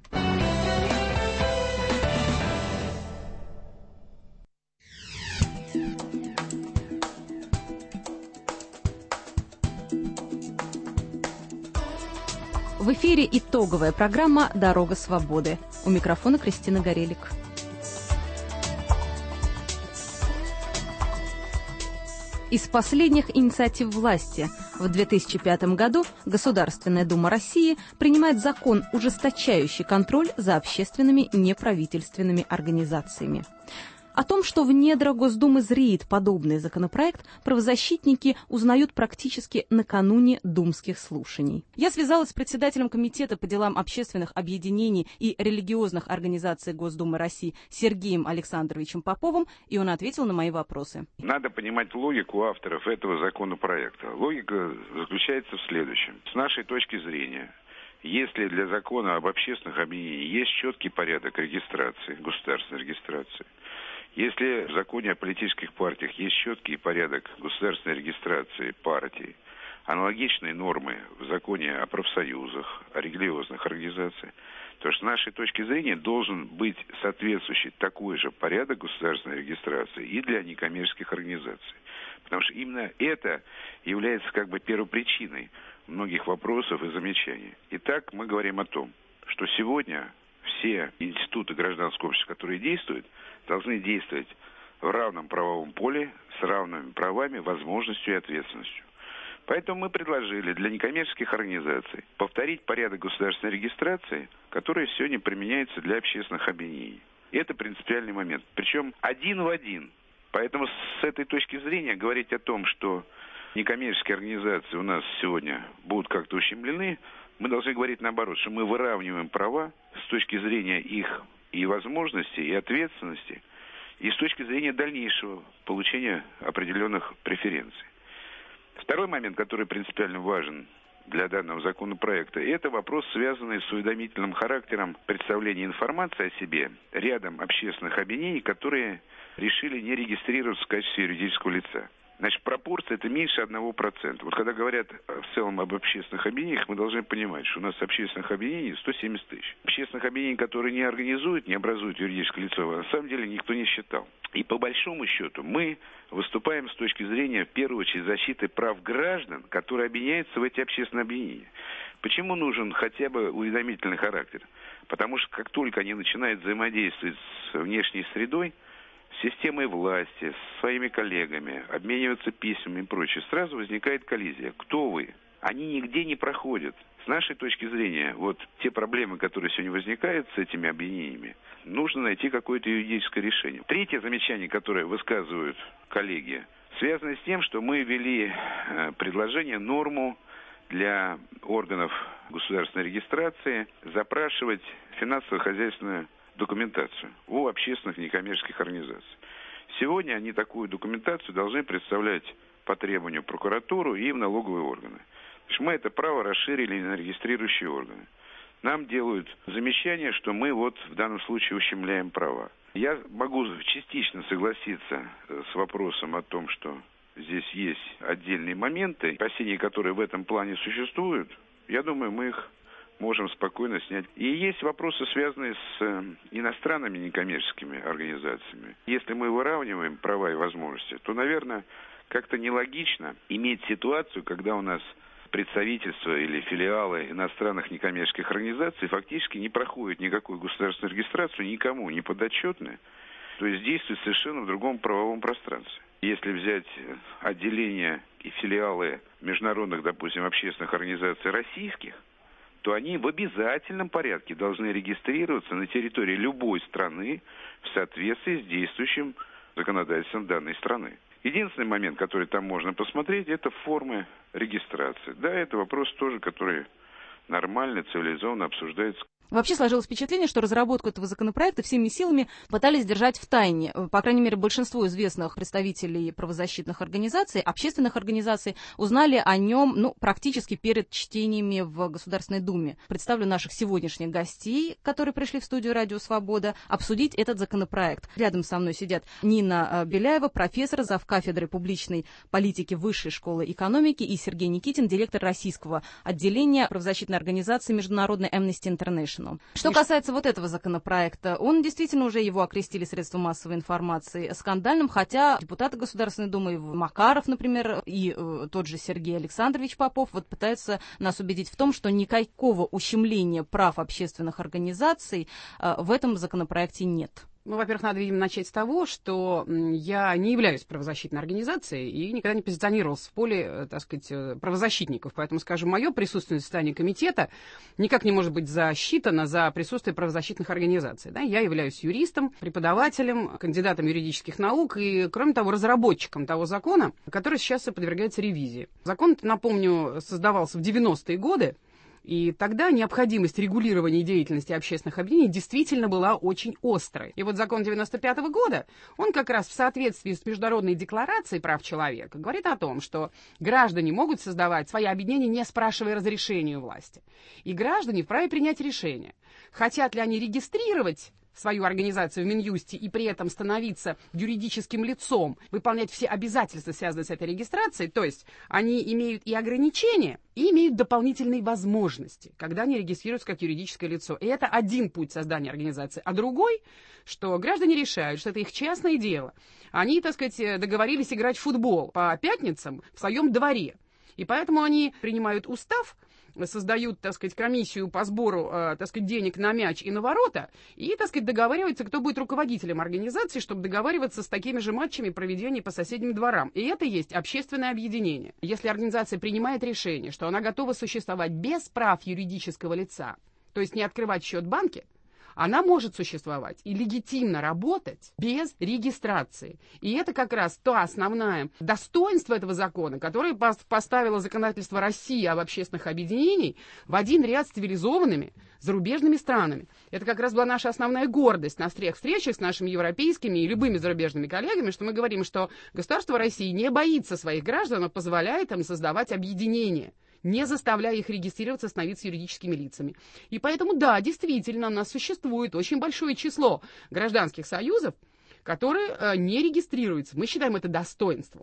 В эфире итоговая программа «Дорога свободы». У микрофона Кристина Горелик. Из последних инициатив власти в две тысячи пятом году Государственная Дума России принимает закон, ужесточающий контроль за общественными неправительственными организациями. О том, что в недра Госдумы зреет подобный законопроект, правозащитники узнают практически накануне думских слушаний. Я связалась с председателем Комитета по делам общественных объединений и религиозных организаций Госдумы России Сергеем Александровичем Поповым, и он ответил на мои вопросы. Надо понимать логику авторов этого законопроекта. Логика заключается в следующем. С нашей точки зрения, если для закона об общественных объединениях есть четкий порядок регистрации, государственной регистрации, если в законе о политических партиях есть четкий порядок государственной регистрации партий, аналогичные нормы в законе о профсоюзах, о религиозных организациях, то с нашей точки зрения должен быть соответствующий такой же порядок государственной регистрации и для некоммерческих организаций. Потому что именно это является как бы первопричиной многих вопросов и замечаний. Итак, мы говорим о том, что сегодня все институты гражданского общества, которые действуют, должны действовать в равном правовом поле, с равными правами, возможностью и ответственностью. Поэтому мы предложили для некоммерческих организаций повторить порядок государственной регистрации, который сегодня применяется для общественных объединений. И это принципиальный момент. Причем один в один. Поэтому с этой точки зрения говорить о том, что некоммерческие организации у нас сегодня будут как-то ущемлены, мы должны говорить наоборот, что мы выравниваем права с точки зрения их и возможностей, и ответственности, и с точки зрения дальнейшего получения определенных преференций. Второй момент, который принципиально важен для данного законопроекта, это вопрос, связанный с уведомительным характером представления информации о себе рядом общественных объединений, которые решили не регистрироваться в качестве юридического лица. Значит, пропорция это меньше одного процента. Вот когда говорят в целом об общественных объединениях, мы должны понимать, что у нас общественных объединений сто семьдесят тысяч. Общественных объединений, которые не организуют, не образуют юридическое лицо, на самом деле никто не считал. И по большому счету мы выступаем с точки зрения, в первую очередь, защиты прав граждан, которые объединяются в эти общественные объединения. Почему нужен хотя бы уведомительный характер? Потому что как только они начинают взаимодействовать с внешней средой, с системой власти, с своими коллегами, обмениваться письмами и прочее, сразу возникает коллизия. Кто вы? Они нигде не проходят. С нашей точки зрения, вот те проблемы, которые сегодня возникают с этими объединениями, нужно найти какое-то юридическое решение. Третье замечание, которое высказывают коллеги, связано с тем, что мы ввели э, предложение, норму для органов государственной регистрации запрашивать финансово-хозяйственную документацию у общественных некоммерческих организаций. Сегодня они такую документацию должны представлять по требованию прокуратуру и в налоговые органы. Значит, мы это право расширили на регистрирующие органы. Нам делают замечание, что мы вот в данном случае ущемляем права. Я могу частично согласиться с вопросом о том, что здесь есть отдельные моменты, опасения, которые в этом плане существуют. Я думаю, мы их можем спокойно снять. И есть вопросы, связанные с э, иностранными некоммерческими организациями. Если мы выравниваем права и возможности, то, наверное, как-то нелогично иметь ситуацию, когда у нас представительства или филиалы иностранных некоммерческих организаций фактически не проходят никакую государственную регистрацию, никому не подотчетны, то есть действуют совершенно в другом правовом пространстве. Если взять отделения и филиалы международных, допустим, общественных организаций российских, то они в обязательном порядке должны регистрироваться на территории любой страны в соответствии с действующим законодательством данной страны. Единственный момент, который там можно посмотреть, это формы регистрации. Да, это вопрос тоже, который нормально, цивилизованно обсуждается. Вообще сложилось впечатление, что разработку этого законопроекта всеми силами пытались держать в тайне. По крайней мере, большинство известных представителей правозащитных организаций, общественных организаций узнали о нем ну, практически перед чтениями в Государственной Думе. Представлю наших сегодняшних гостей, которые пришли в студию «Радио Свобода», обсудить этот законопроект. Рядом со мной сидят Нина Беляева, профессор, завкафедры публичной политики Высшей школы экономики, и Сергей Никитин, директор российского отделения правозащитной организации Международной Amnesty International. Что касается вот этого законопроекта, он действительно уже его окрестили средства массовой информации скандальным, хотя депутаты Государственной Думы, Макаров, например, и э, тот же Сергей Александрович Попов вот пытаются нас убедить в том, что никакого ущемления прав общественных организаций э, в этом законопроекте нет. Ну, во-первых, надо, видимо, начать с того, что я не являюсь правозащитной организацией и никогда не позиционировалась в поле, так сказать, правозащитников. Поэтому, скажем, мое присутствие на заседании комитета никак не может быть засчитано за присутствие правозащитных организаций. Да? Я являюсь юристом, преподавателем, кандидатом юридических наук и, кроме того, разработчиком того закона, который сейчас подвергается ревизии. Закон, напомню, создавался в девяностые годы. И тогда необходимость регулирования деятельности общественных объединений действительно была очень острой. И вот закон девяносто пятого года, он как раз в соответствии с Международной декларацией прав человека говорит о том, что граждане могут создавать свои объединения, не спрашивая разрешения у власти. И граждане вправе принять решение, хотят ли они регистрировать свою организацию в Минюсте и при этом становиться юридическим лицом, выполнять все обязательства, связанные с этой регистрацией, то есть они имеют и ограничения, и имеют дополнительные возможности, когда они регистрируются как юридическое лицо. И это один путь создания организации. А другой, что граждане решают, что это их частное дело. Они, так сказать, договорились играть в футбол по пятницам в своем дворе. И поэтому они принимают устав, создают, так сказать, комиссию по сбору, э, так сказать, денег на мяч и на ворота, и, так сказать, договариваются, кто будет руководителем организации, чтобы договариваться с такими же матчами проведения по соседним дворам. И это есть общественное объединение. Если организация принимает решение, что она готова существовать без прав юридического лица, то есть не открывать счет в банке, она может существовать и легитимно работать без регистрации. И это как раз то основное достоинство этого закона, которое поставило законодательство России об общественных объединениях в один ряд с цивилизованными зарубежными странами. Это как раз была наша основная гордость на всех встречах с нашими европейскими и любыми зарубежными коллегами, что мы говорим, что государство России не боится своих граждан, но позволяет им создавать объединения, не заставляя их регистрироваться, становиться юридическими лицами. И поэтому, да, действительно, у нас существует очень большое число гражданских союзов, которые э, не регистрируются. Мы считаем это достоинством.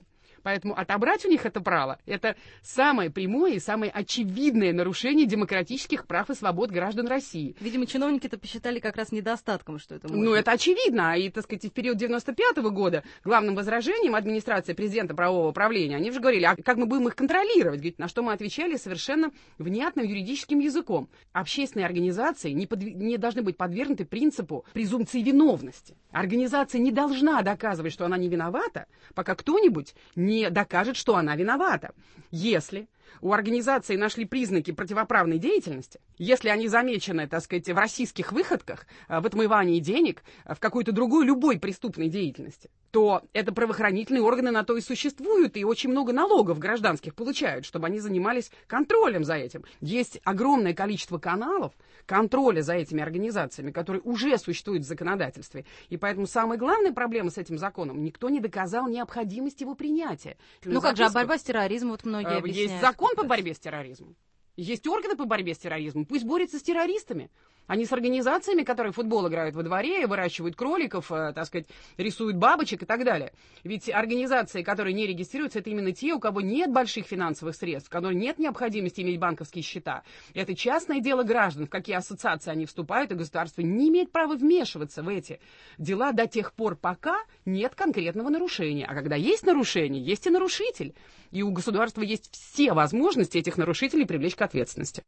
Поэтому отобрать у них это право – это самое прямое и самое очевидное нарушение демократических прав и свобод граждан России. Видимо, чиновники-то посчитали как раз недостатком, что это может Ну, быть. это очевидно. И, так сказать, в период девяносто пятого года главным возражением администрации президента правового управления, они же говорили, а как мы будем их контролировать? Говорит, на что мы отвечали совершенно внятным юридическим языком. Общественные организации не, под... не должны быть подвергнуты принципу презумпции виновности. Организация не должна доказывать, что она не виновата, пока кто-нибудь не докажет, что она виновата. Если у организации нашли признаки противоправной деятельности, если они замечены, так сказать, в российских выходках, в отмывании денег, в какой-то другой, любой преступной деятельности, то это правоохранительные органы на то и существуют, и очень много налогов гражданских получают, чтобы они занимались контролем за этим. Есть огромное количество каналов контроля за этими организациями, которые уже существуют в законодательстве. И поэтому самая главная проблема с этим законом – никто не доказал необходимость его принятия. Ну как же, а борьба с терроризмом, вот многие объясняют. Есть закон по борьбе с терроризмом. Есть органы по борьбе с терроризмом. Пусть борются с террористами, а не с организациями, которые в футбол играют во дворе, выращивают кроликов, э, так сказать, рисуют бабочек и так далее. Ведь организации, которые не регистрируются, это именно те, у кого нет больших финансовых средств, у кого нет необходимости иметь банковские счета. Это частное дело граждан, в какие ассоциации они вступают, и государство не имеет права вмешиваться в эти дела до тех пор, пока нет конкретного нарушения. А когда есть нарушение, есть и нарушитель. И у государства есть все возможности этих нарушителей привлечь к ответственности.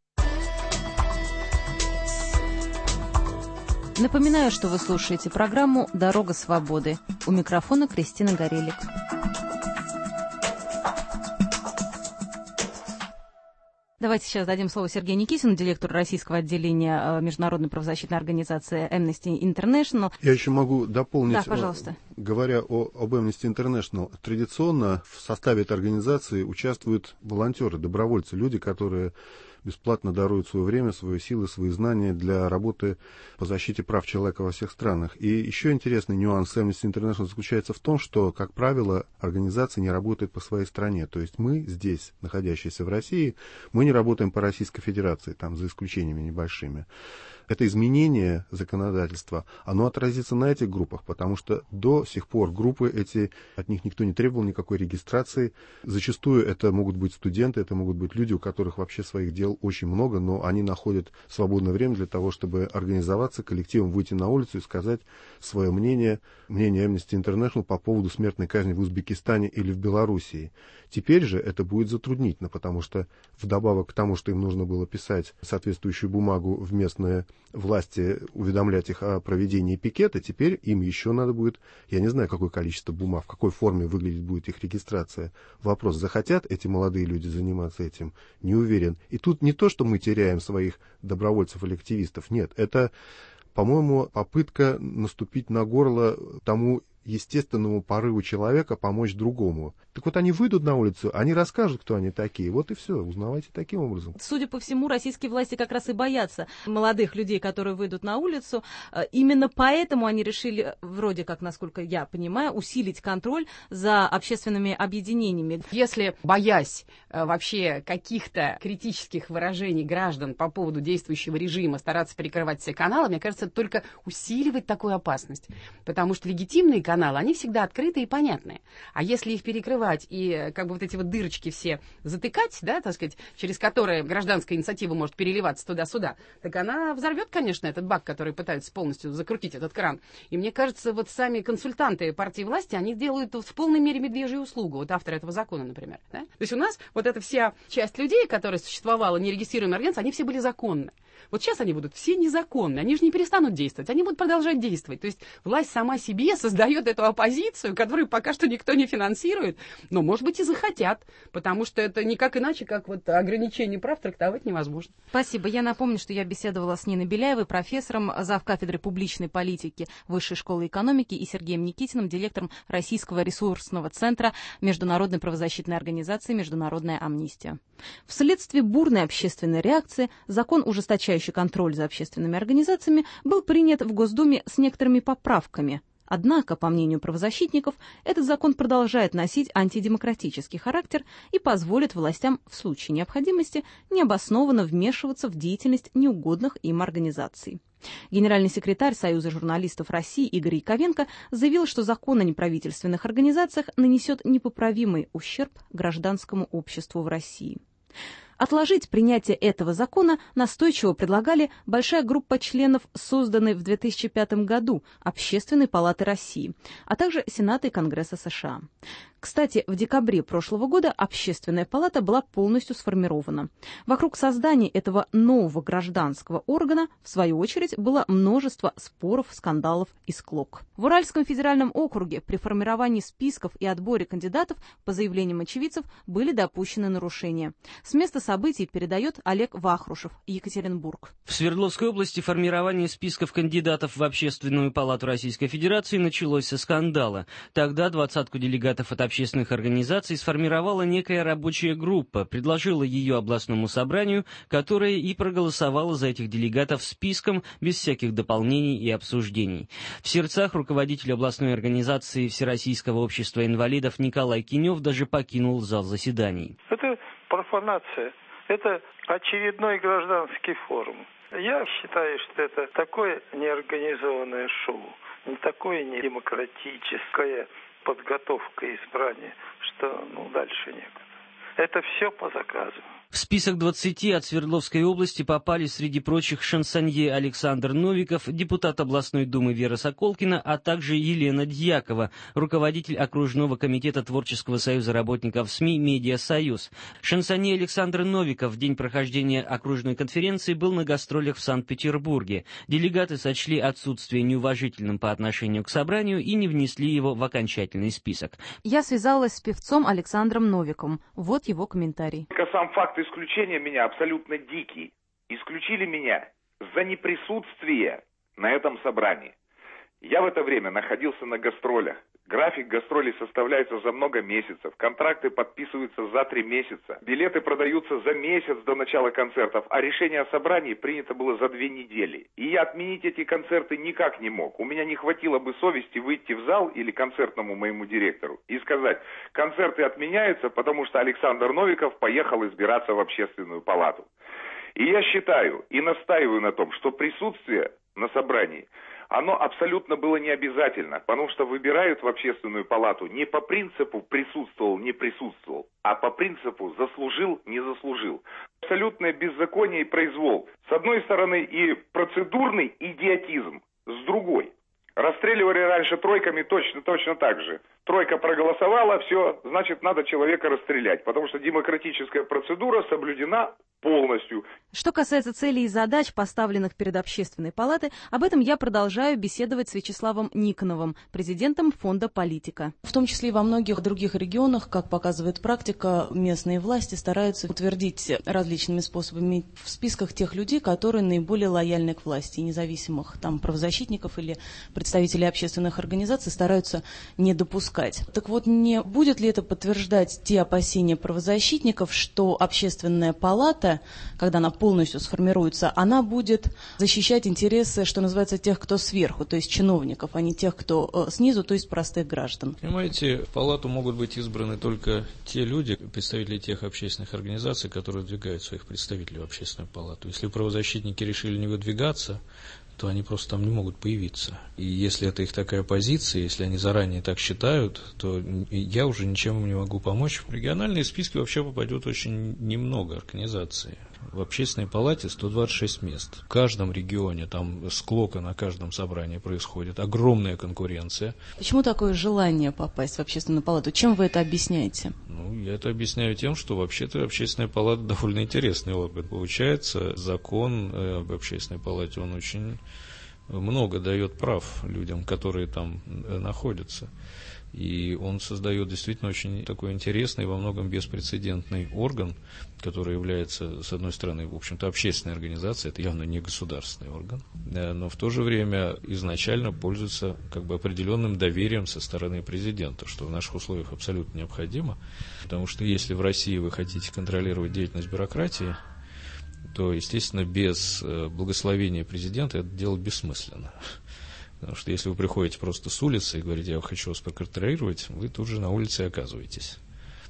Напоминаю, что вы слушаете программу «Дорога свободы». У микрофона Кристина Горелик. Давайте сейчас дадим слово Сергею Никитину, директору российского отделения международной правозащитной организации Amnesty International. Я еще могу дополнить, да, пожалуйста. Говоря о, об Amnesty International, традиционно в составе этой организации участвуют волонтеры, добровольцы, люди, которые бесплатно даруют свое время, свои силы, свои знания для работы по защите прав человека во всех странах. И еще интересный нюанс Amnesty International заключается в том, что, как правило, организация не работает по своей стране. То есть мы здесь, находящиеся в России, мы не работаем по Российской Федерации, там, за исключениями небольшими. Это изменение законодательства, оно отразится на этих группах, потому что до сих пор группы эти, от них никто не требовал никакой регистрации. Зачастую это могут быть студенты, это могут быть люди, у которых вообще своих дел очень много, но они находят свободное время для того, чтобы организоваться, коллективом выйти на улицу и сказать свое мнение, мнение Amnesty International по поводу смертной казни в Узбекистане или в Белоруссии. Теперь же это будет затруднительно, потому что вдобавок к тому, что им нужно было писать соответствующую бумагу в местные власти, уведомлять их о проведении пикета, теперь им еще надо будет, я не знаю, какое количество бумаг, в какой форме выглядит будет их регистрация. Вопрос, захотят эти молодые люди заниматься этим, не уверен. И тут не то, что мы теряем своих добровольцев или активистов, нет, это, по-моему, попытка наступить на горло тому естественному порыву человека помочь другому. Так вот они выйдут на улицу, они расскажут, кто они такие. Вот и все, узнавайте таким образом. Судя по всему, российские власти как раз и боятся молодых людей, которые выйдут на улицу. Именно поэтому они решили, вроде как, насколько я понимаю, усилить контроль за общественными объединениями. Если, боясь вообще каких-то критических выражений граждан по поводу действующего режима, стараться перекрывать все каналы, мне кажется, это только усиливает такую опасность. Потому что легитимные каналы, они всегда открыты и понятные. А если их перекрывать и как бы вот эти вот дырочки все затыкать, да, так сказать, через которые гражданская инициатива может переливаться туда-сюда, так она взорвет, конечно, этот бак, который пытаются полностью закрутить этот кран. И мне кажется, вот сами консультанты партии власти, они делают в полной мере медвежью услугу, вот авторы этого закона, например. Да? То есть у нас вот эта вся часть людей, которая существовала, нерегистрируемые организации, они все были законны. Вот сейчас они будут все незаконны, они же не перестанут действовать, они будут продолжать действовать. То есть власть сама себе создает эту оппозицию, которую пока что никто не финансирует, но, может быть, и захотят, потому что это никак иначе, как вот ограничение прав трактовать невозможно. Спасибо. Я напомню, что я беседовала с Ниной Беляевой, профессором завкафедры публичной политики Высшей школы экономики, и Сергеем Никитиным, директором Российского ресурсного центра Международной правозащитной организации «Международная амнистия». Вследствие бурной общественной реакции закон, ужесточающий контроль за общественными организациями, был принят в Госдуме с некоторыми поправками. Однако, по мнению правозащитников, этот закон продолжает носить антидемократический характер и позволит властям в случае необходимости необоснованно вмешиваться в деятельность неугодных им организаций. Генеральный секретарь Союза журналистов России Игорь Яковенко заявил, что закон о неправительственных организациях нанесет непоправимый ущерб гражданскому обществу в России. Отложить принятие этого закона настойчиво предлагали большая группа членов, созданной в две тысячи пятом году Общественной палаты России, а также Сената и Конгресса США. Кстати, в декабре прошлого года Общественная палата была полностью сформирована. Вокруг создания этого нового гражданского органа, в свою очередь, было множество споров, скандалов и склок. В Уральском федеральном округе при формировании списков и отборе кандидатов, по заявлениям очевидцев, были допущены нарушения. С места событий передает Олег Вахрушев, Екатеринбург. В Свердловской области формирование списков кандидатов в Общественную палату Российской Федерации началось со скандала. Тогда двадцатку делегатов от общественных организаций сформировала некая рабочая группа, предложила ее областному собранию, которое и проголосовало за этих делегатов списком без всяких дополнений и обсуждений. В сердцах руководитель областной организации Всероссийского общества инвалидов Николай Кинев даже покинул зал заседаний. Это профанация, это очередной гражданский форум. Я считаю, что это такое неорганизованное шоу, не такое недемократическое подготовка избрания, что ну, дальше некуда. Это все по заказу. В список двадцати от Свердловской области попали среди прочих шансонье Александр Новиков, депутат областной думы Вера Соколкина, а также Елена Дьякова, руководитель окружного комитета Творческого союза работников СМИ «Медиасоюз». Шансонье Александр Новиков в день прохождения окружной конференции был на гастролях в Санкт-Петербурге. Делегаты сочли отсутствие неуважительным по отношению к собранию и не внесли его в окончательный список. Я связалась с певцом Александром Новиковым. Вот его комментарий. Сам факт исключения меня абсолютно дикий. Исключили меня за неприсутствие на этом собрании. Я в это время находился на гастролях. График гастролей составляется за много месяцев. Контракты подписываются за три месяца. Билеты продаются за месяц до начала концертов. А решение о собрании принято было за две недели. И я отменить эти концерты никак не мог. У меня не хватило бы совести выйти в зал или концертному моему директору и сказать: концерты отменяются, потому что Александр Новиков поехал избираться в Общественную палату. И я считаю и настаиваю на том, что присутствие на собрании, оно абсолютно было не обязательно, потому что выбирают в Общественную палату не по принципу присутствовал, не присутствовал, а по принципу заслужил, не заслужил. Абсолютное беззаконие и произвол. С одной стороны и процедурный идиотизм, с другой. Расстреливали раньше тройками точно, точно так же. Тройка проголосовала, все, значит, надо человека расстрелять, потому что демократическая процедура соблюдена полностью. Что касается целей и задач, поставленных перед Общественной палатой, об этом я продолжаю беседовать с Вячеславом Никоновым, президентом фонда «Политика». В том числе и во многих других регионах, как показывает практика, местные власти стараются утвердить различными способами в списках тех людей, которые наиболее лояльны к власти, независимых там правозащитников или представителей общественных организаций стараются не допускать. Так вот, не будет ли это подтверждать те опасения правозащитников, что Общественная палата, когда она полностью сформируется, она будет защищать интересы, что называется, тех, кто сверху, то есть чиновников, а не тех, кто э, снизу, то есть простых граждан? Понимаете, в палату могут быть избраны только те люди, представители тех общественных организаций, которые выдвигают своих представителей в Общественную палату. Если правозащитники решили не выдвигаться, то они просто там не могут появиться. И если это их такая позиция, если они заранее так считают, то я уже ничем им не могу помочь. В региональные списки вообще попадет очень немного организаций. В Общественной палате сто двадцать шесть мест. В каждом регионе там склока на каждом собрании происходит, огромная конкуренция. Почему такое желание попасть в Общественную палату? Чем вы это объясняете? Ну, я это объясняю тем, что вообще-то Общественная палата довольно интересный орган. Получается, закон об Общественной палате, он очень много дает прав людям, которые там находятся. И он создает действительно очень такой интересный, во многом беспрецедентный орган, который является, с одной стороны, в общем-то, общественной организацией, это явно не государственный орган, но в то же время изначально пользуется как бы определенным доверием со стороны президента, что в наших условиях абсолютно необходимо, потому что если в России вы хотите контролировать деятельность бюрократии, то, естественно, без благословения президента это делать бессмысленно. Потому что если вы приходите просто с улицы и говорите: я хочу вас проконтролировать, вы тут же на улице оказываетесь.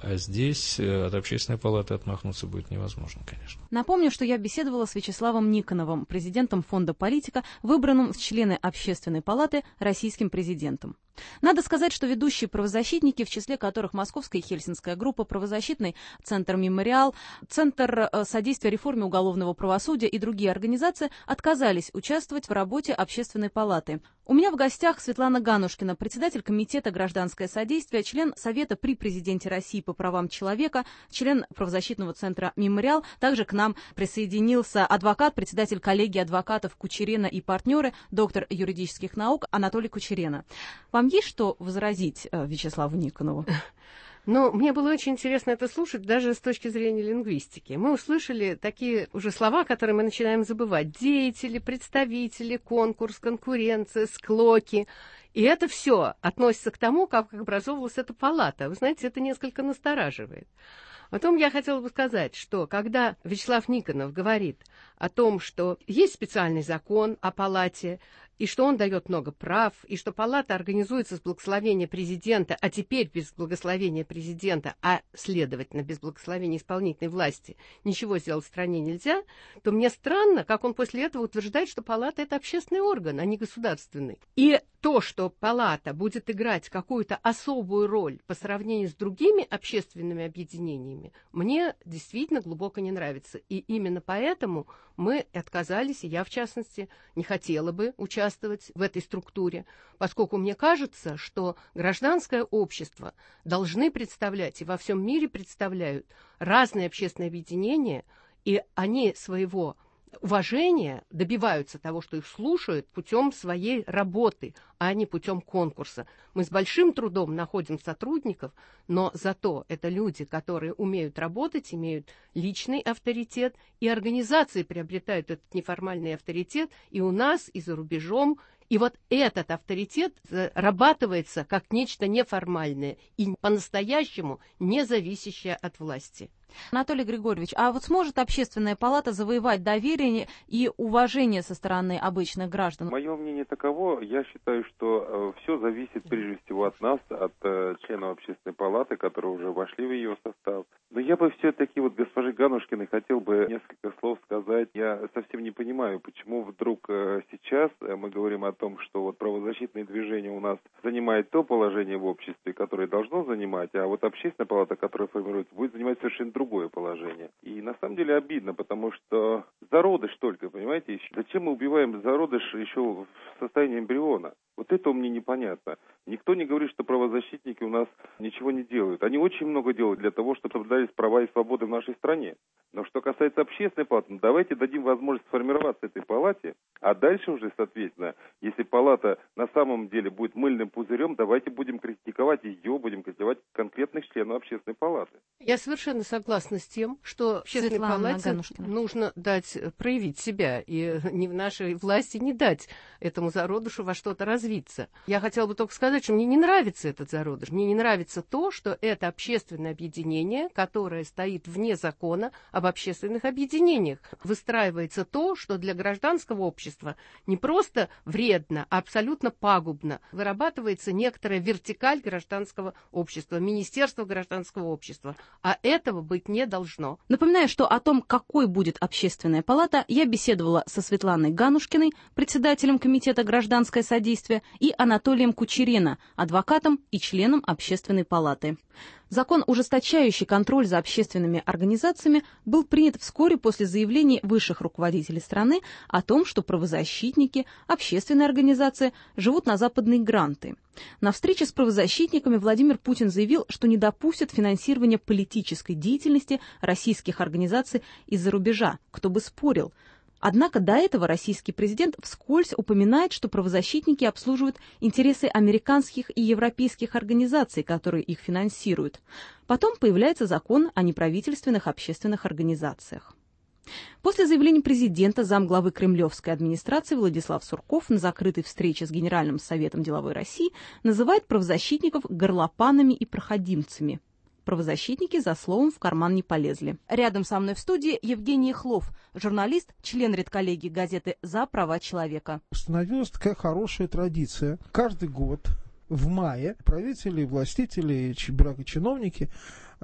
А здесь от Общественной палаты отмахнуться будет невозможно, конечно. Напомню, что я беседовала с Вячеславом Никоновым, президентом Фонда «Политика», выбранным в члены Общественной палаты российским президентом. Надо сказать, что ведущие правозащитники, в числе которых Московская и Хельсинская группа, правозащитный центр «Мемориал», Центр содействия реформе уголовного правосудия и другие организации, отказались участвовать в работе Общественной палаты. У меня в гостях Светлана Ганушкина, председатель Комитета «Гражданское содействие», член Совета при президенте России по правам человека, член правозащитного центра «Мемориал». Также к нам присоединился адвокат, председатель коллегии адвокатов Кучерена и партнеры, доктор юридических наук Анатолий Кучерена. Вам есть что возразить Вячеславу Никонову? Ну, мне было очень интересно это слушать, даже с точки зрения лингвистики. Мы услышали такие уже слова, которые мы начинаем забывать. Деятели, представители, конкурс, конкуренция, склоки. И это все относится к тому, как образовалась эта палата. Вы знаете, это несколько настораживает. Потом я хотела бы сказать, что когда Вячеслав Никонов говорит о том, что есть специальный закон о палате, и что он дает много прав, и что палата организуется с благословения президента, а теперь без благословения президента, а, следовательно, без благословения исполнительной власти ничего сделать в стране нельзя, то мне странно, как он после этого утверждает, что палата – это общественный орган, а не государственный. И то, что палата будет играть какую-то особую роль по сравнению с другими общественными объединениями, мне действительно глубоко не нравится. И именно поэтому мы отказались, и я, в частности, не хотела бы участвовать в этой структуре, поскольку мне кажется, что гражданское общество должны представлять, и во всем мире представляют, разные общественные объединения, и они своего уважения добиваются того, что их слушают путем своей работы, а не путем конкурса. Мы с большим трудом находим сотрудников, но зато это люди, которые умеют работать, имеют личный авторитет, и организации приобретают этот неформальный авторитет и у нас, и за рубежом. И вот этот авторитет зарабатывается как нечто неформальное и по-настоящему не зависящее от власти. Анатолий Григорьевич, а вот сможет Общественная палата завоевать доверие и уважение со стороны обычных граждан? Мое мнение таково. Я считаю, что э, все зависит прежде всего от нас, от э, членов Общественной палаты, которые уже вошли в ее состав. Но я бы все-таки вот госпоже Ганушкиной хотел бы несколько слов сказать. Я совсем не понимаю, почему вдруг э, сейчас мы говорим о том, что вот правозащитное движение у нас занимает то положение в обществе, которое должно занимать, а вот Общественная палата, которая формируется, будет занимать совершенно другое положение. И на самом деле обидно, потому что зародыш только, понимаете, еще. Зачем мы убиваем зародыш еще в состоянии эмбриона? Вот это мне непонятно. Никто не говорит, что правозащитники у нас ничего не делают. Они очень много делают для того, чтобы соблюдались права и свободы в нашей стране. Но что касается Общественной палаты, ну, давайте дадим возможность сформироваться этой палате, а дальше уже, соответственно, если палата на самом деле будет мыльным пузырем, давайте будем критиковать ее, будем критиковать конкретных членов Общественной палаты. Я совершенно согласна с тем, что Общественной Светлана палате Ганушкина. нужно дать, проявить себя, и не в нашей власти не дать этому зародышу во что-то развиться. Я хотела бы только сказать, что мне не нравится этот зародыш. Мне не нравится то, что это общественное объединение, которое стоит вне закона об общественных объединениях. Выстраивается то, что для гражданского общества не просто вредно, а абсолютно пагубно. Вырабатывается некоторая вертикаль гражданского общества, министерство гражданского общества. А этого быть не должно. Напоминаю, что о том, какой будет Общественная палата, я беседовала со Светланой Ганушкиной, председателем Комитета «Гражданское содействие», и Анатолием Кучерена, адвокатом и членом Общественной палаты. Закон, ужесточающий контроль за общественными организациями, был принят вскоре после заявлений высших руководителей страны о том, что правозащитники, общественные организации живут на западные гранты. На встрече с правозащитниками Владимир Путин заявил, что не допустит финансирования политической деятельности российских организаций из-за рубежа, кто бы спорил. Однако до этого российский президент вскользь упоминает, что правозащитники обслуживают интересы американских и европейских организаций, которые их финансируют. Потом появляется закон о неправительственных общественных организациях. После заявления президента замглавы кремлевской администрации Владислав Сурков на закрытой встрече с Генеральным советом деловой России называет правозащитников горлопанами и проходимцами. Правозащитники за словом в карман не полезли. Рядом со мной в студии Евгений Хлов, журналист, член редколлегии газеты «За права человека». Установилась такая хорошая традиция. Каждый год в мае правители, властители, чиновники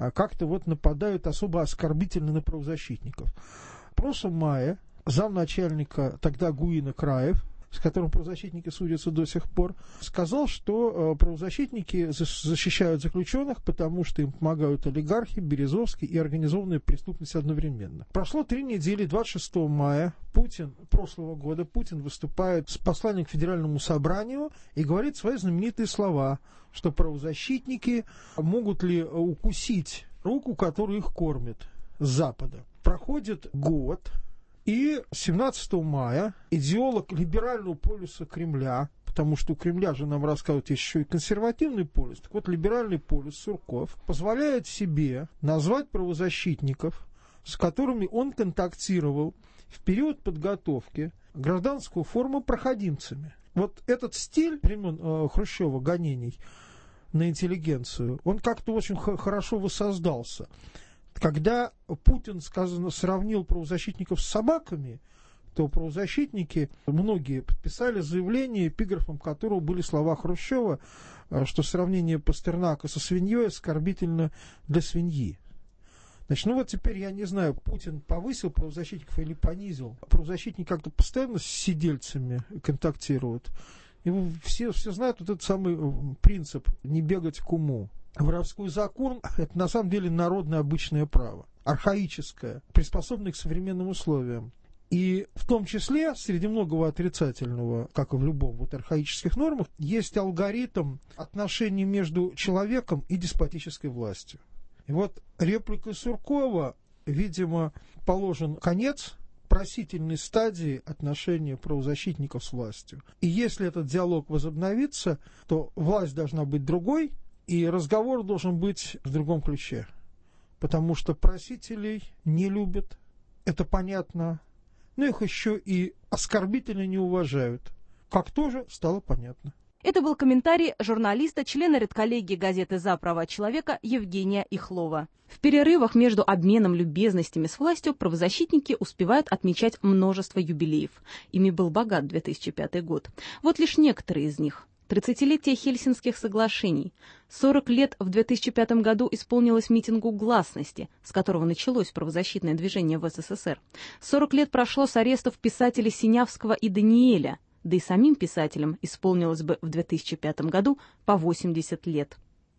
как-то вот нападают особо оскорбительно на правозащитников. В прошлом мае замначальника тогда ГУИНа Краев, с которым правозащитники судятся до сих пор, сказал, что правозащитники защищают заключенных, потому что им помогают олигархи, Березовский и организованная преступность одновременно. Прошло три недели, двадцать шестого мая Путин, прошлого года, Путин выступает с посланием к Федеральному собранию и говорит свои знаменитые слова, что правозащитники могут ли укусить руку, которая их кормит с Запада. Проходит год. И семнадцатого мая идеолог либерального полюса Кремля, потому что у Кремля же нам рассказывают, есть еще и консервативный полюс, так вот либеральный полюс Сурков позволяет себе назвать правозащитников, с которыми он контактировал в период подготовки гражданского форума, проходимцами. Вот этот стиль времен э, Хрущева, гонений на интеллигенцию, он как-то очень х- хорошо воссоздался. Когда Путин, сказано, сравнил правозащитников с собаками, то правозащитники, многие подписали заявление, эпиграфом которого были слова Хрущева, что сравнение Пастернака со свиньей оскорбительно для свиньи. Значит, ну вот теперь я не знаю, Путин повысил правозащитников или понизил. Правозащитники как-то постоянно с сидельцами контактируют. И все, все знают вот этот самый принцип «не бегать к уму». Воровской закон – это на самом деле народное обычное право, архаическое, приспособленное к современным условиям. И в том числе, среди многого отрицательного, как и в любом вот архаических нормах, есть алгоритм отношений между человеком и деспотической властью. И вот репликой Суркова, видимо, положен конец просительной стадии отношения правозащитников с властью. И если этот диалог возобновится, то власть должна быть другой, и разговор должен быть в другом ключе. Потому что просителей не любят, это понятно, но их еще и оскорбительно не уважают, как тоже стало понятно. Это был комментарий журналиста, члена редколлегии газеты «За права человека» Евгения Ихлова. В перерывах между обменом любезностями с властью правозащитники успевают отмечать множество юбилеев. Ими был богат две тысячи пятый год. Вот лишь некоторые из них. тридцатилетие Хельсинских соглашений. сорок лет в две тысячи пятом году исполнилось митингу гласности, с которого началось правозащитное движение в СССР. сорок лет прошло с арестов писателей Синявского и Даниэля, да и самим писателям исполнилось бы в две тысячи пятом году по восемьдесят лет.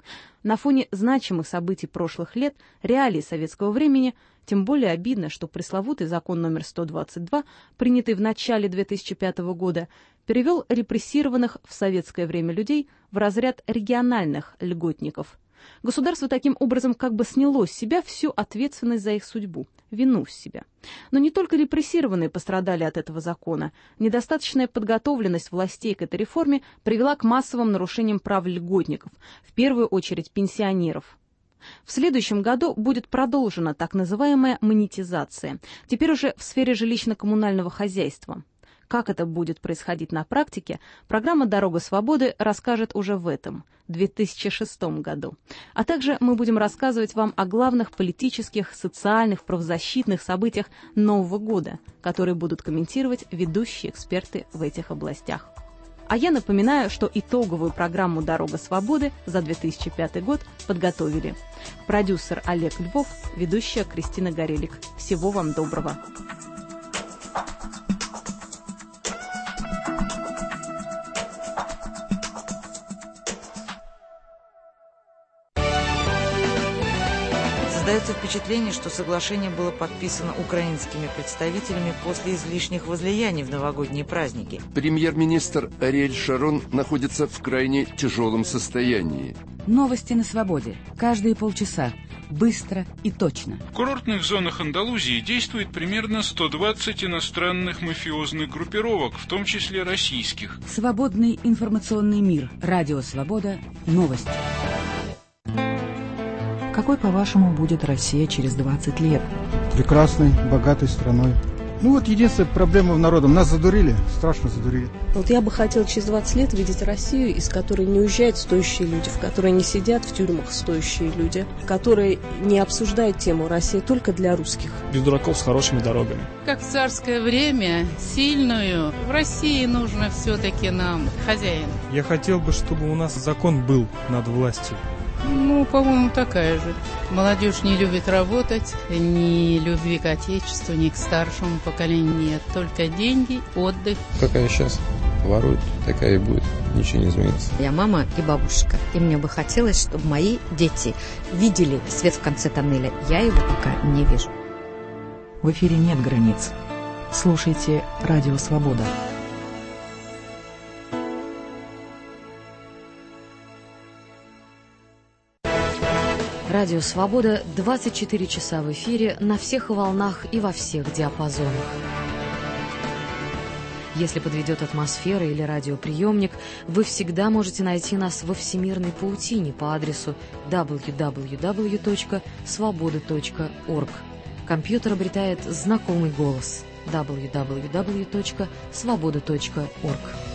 На фоне значимых событий прошлых лет, реалий советского времени, тем более обидно, что пресловутый закон номер сто двадцать два, принятый в начале две тысячи пятого года, перевел репрессированных в советское время людей в разряд региональных льготников. Государство таким образом как бы сняло с себя всю ответственность за их судьбу, вину с себя. Но не только репрессированные пострадали от этого закона. Недостаточная подготовленность властей к этой реформе привела к массовым нарушениям прав льготников, в первую очередь пенсионеров. В следующем году будет продолжена так называемая монетизация, теперь уже в сфере жилищно-коммунального хозяйства. Как это будет происходить на практике, программа «Дорога свободы» расскажет уже в этом, две тысячи шестом году. А также мы будем рассказывать вам о главных политических, социальных, правозащитных событиях Нового года, которые будут комментировать ведущие эксперты в этих областях. А я напоминаю, что итоговую программу «Дорога свободы» за две тысячи пятый год подготовили продюсер Олег Львов, ведущая Кристина Горелик. Всего вам доброго! Создается впечатление, что соглашение было подписано украинскими представителями после излишних возлияний в новогодние праздники. Премьер-министр Ариэль Шарон находится в крайне тяжелом состоянии. Новости на свободе. Каждые полчаса. Быстро и точно. В курортных зонах Андалузии действует примерно сто двадцать иностранных мафиозных группировок, в том числе российских. Свободный информационный мир. Радио «Свобода». Новости. Какой, по-вашему, будет Россия через двадцать лет? Прекрасной, богатой страной. Ну вот единственная проблема в народом. Нас задурили, страшно задурили. Вот я бы хотела через двадцать лет видеть Россию, из которой не уезжают стоящие люди, в которой не сидят в тюрьмах стоящие люди, которые не обсуждают тему «Россия только для русских». Без дураков с хорошими дорогами. Как в царское время, сильную. В России нужно все-таки нам хозяин. Я хотел бы, чтобы у нас закон был над властью. Ну, по-моему, такая же. Молодежь не любит работать, ни любви к отечеству, ни к старшему поколению нет. Только деньги, отдых. Какая сейчас ворует, такая и будет. Ничего не изменится. Я мама и бабушка, и мне бы хотелось, чтобы мои дети видели свет в конце тоннеля. Я его пока не вижу. В эфире нет границ. Слушайте «Радио Свобода». Радио «Свобода» двадцать четыре часа в эфире на всех волнах и во всех диапазонах. Если подведет атмосфера или радиоприемник, вы всегда можете найти нас во всемирной паутине по адресу дабл ю дабл ю дабл ю точка свобода точка орг. Компьютер обретает знакомый голос дабл ю дабл ю дабл ю точка свобода точка орг.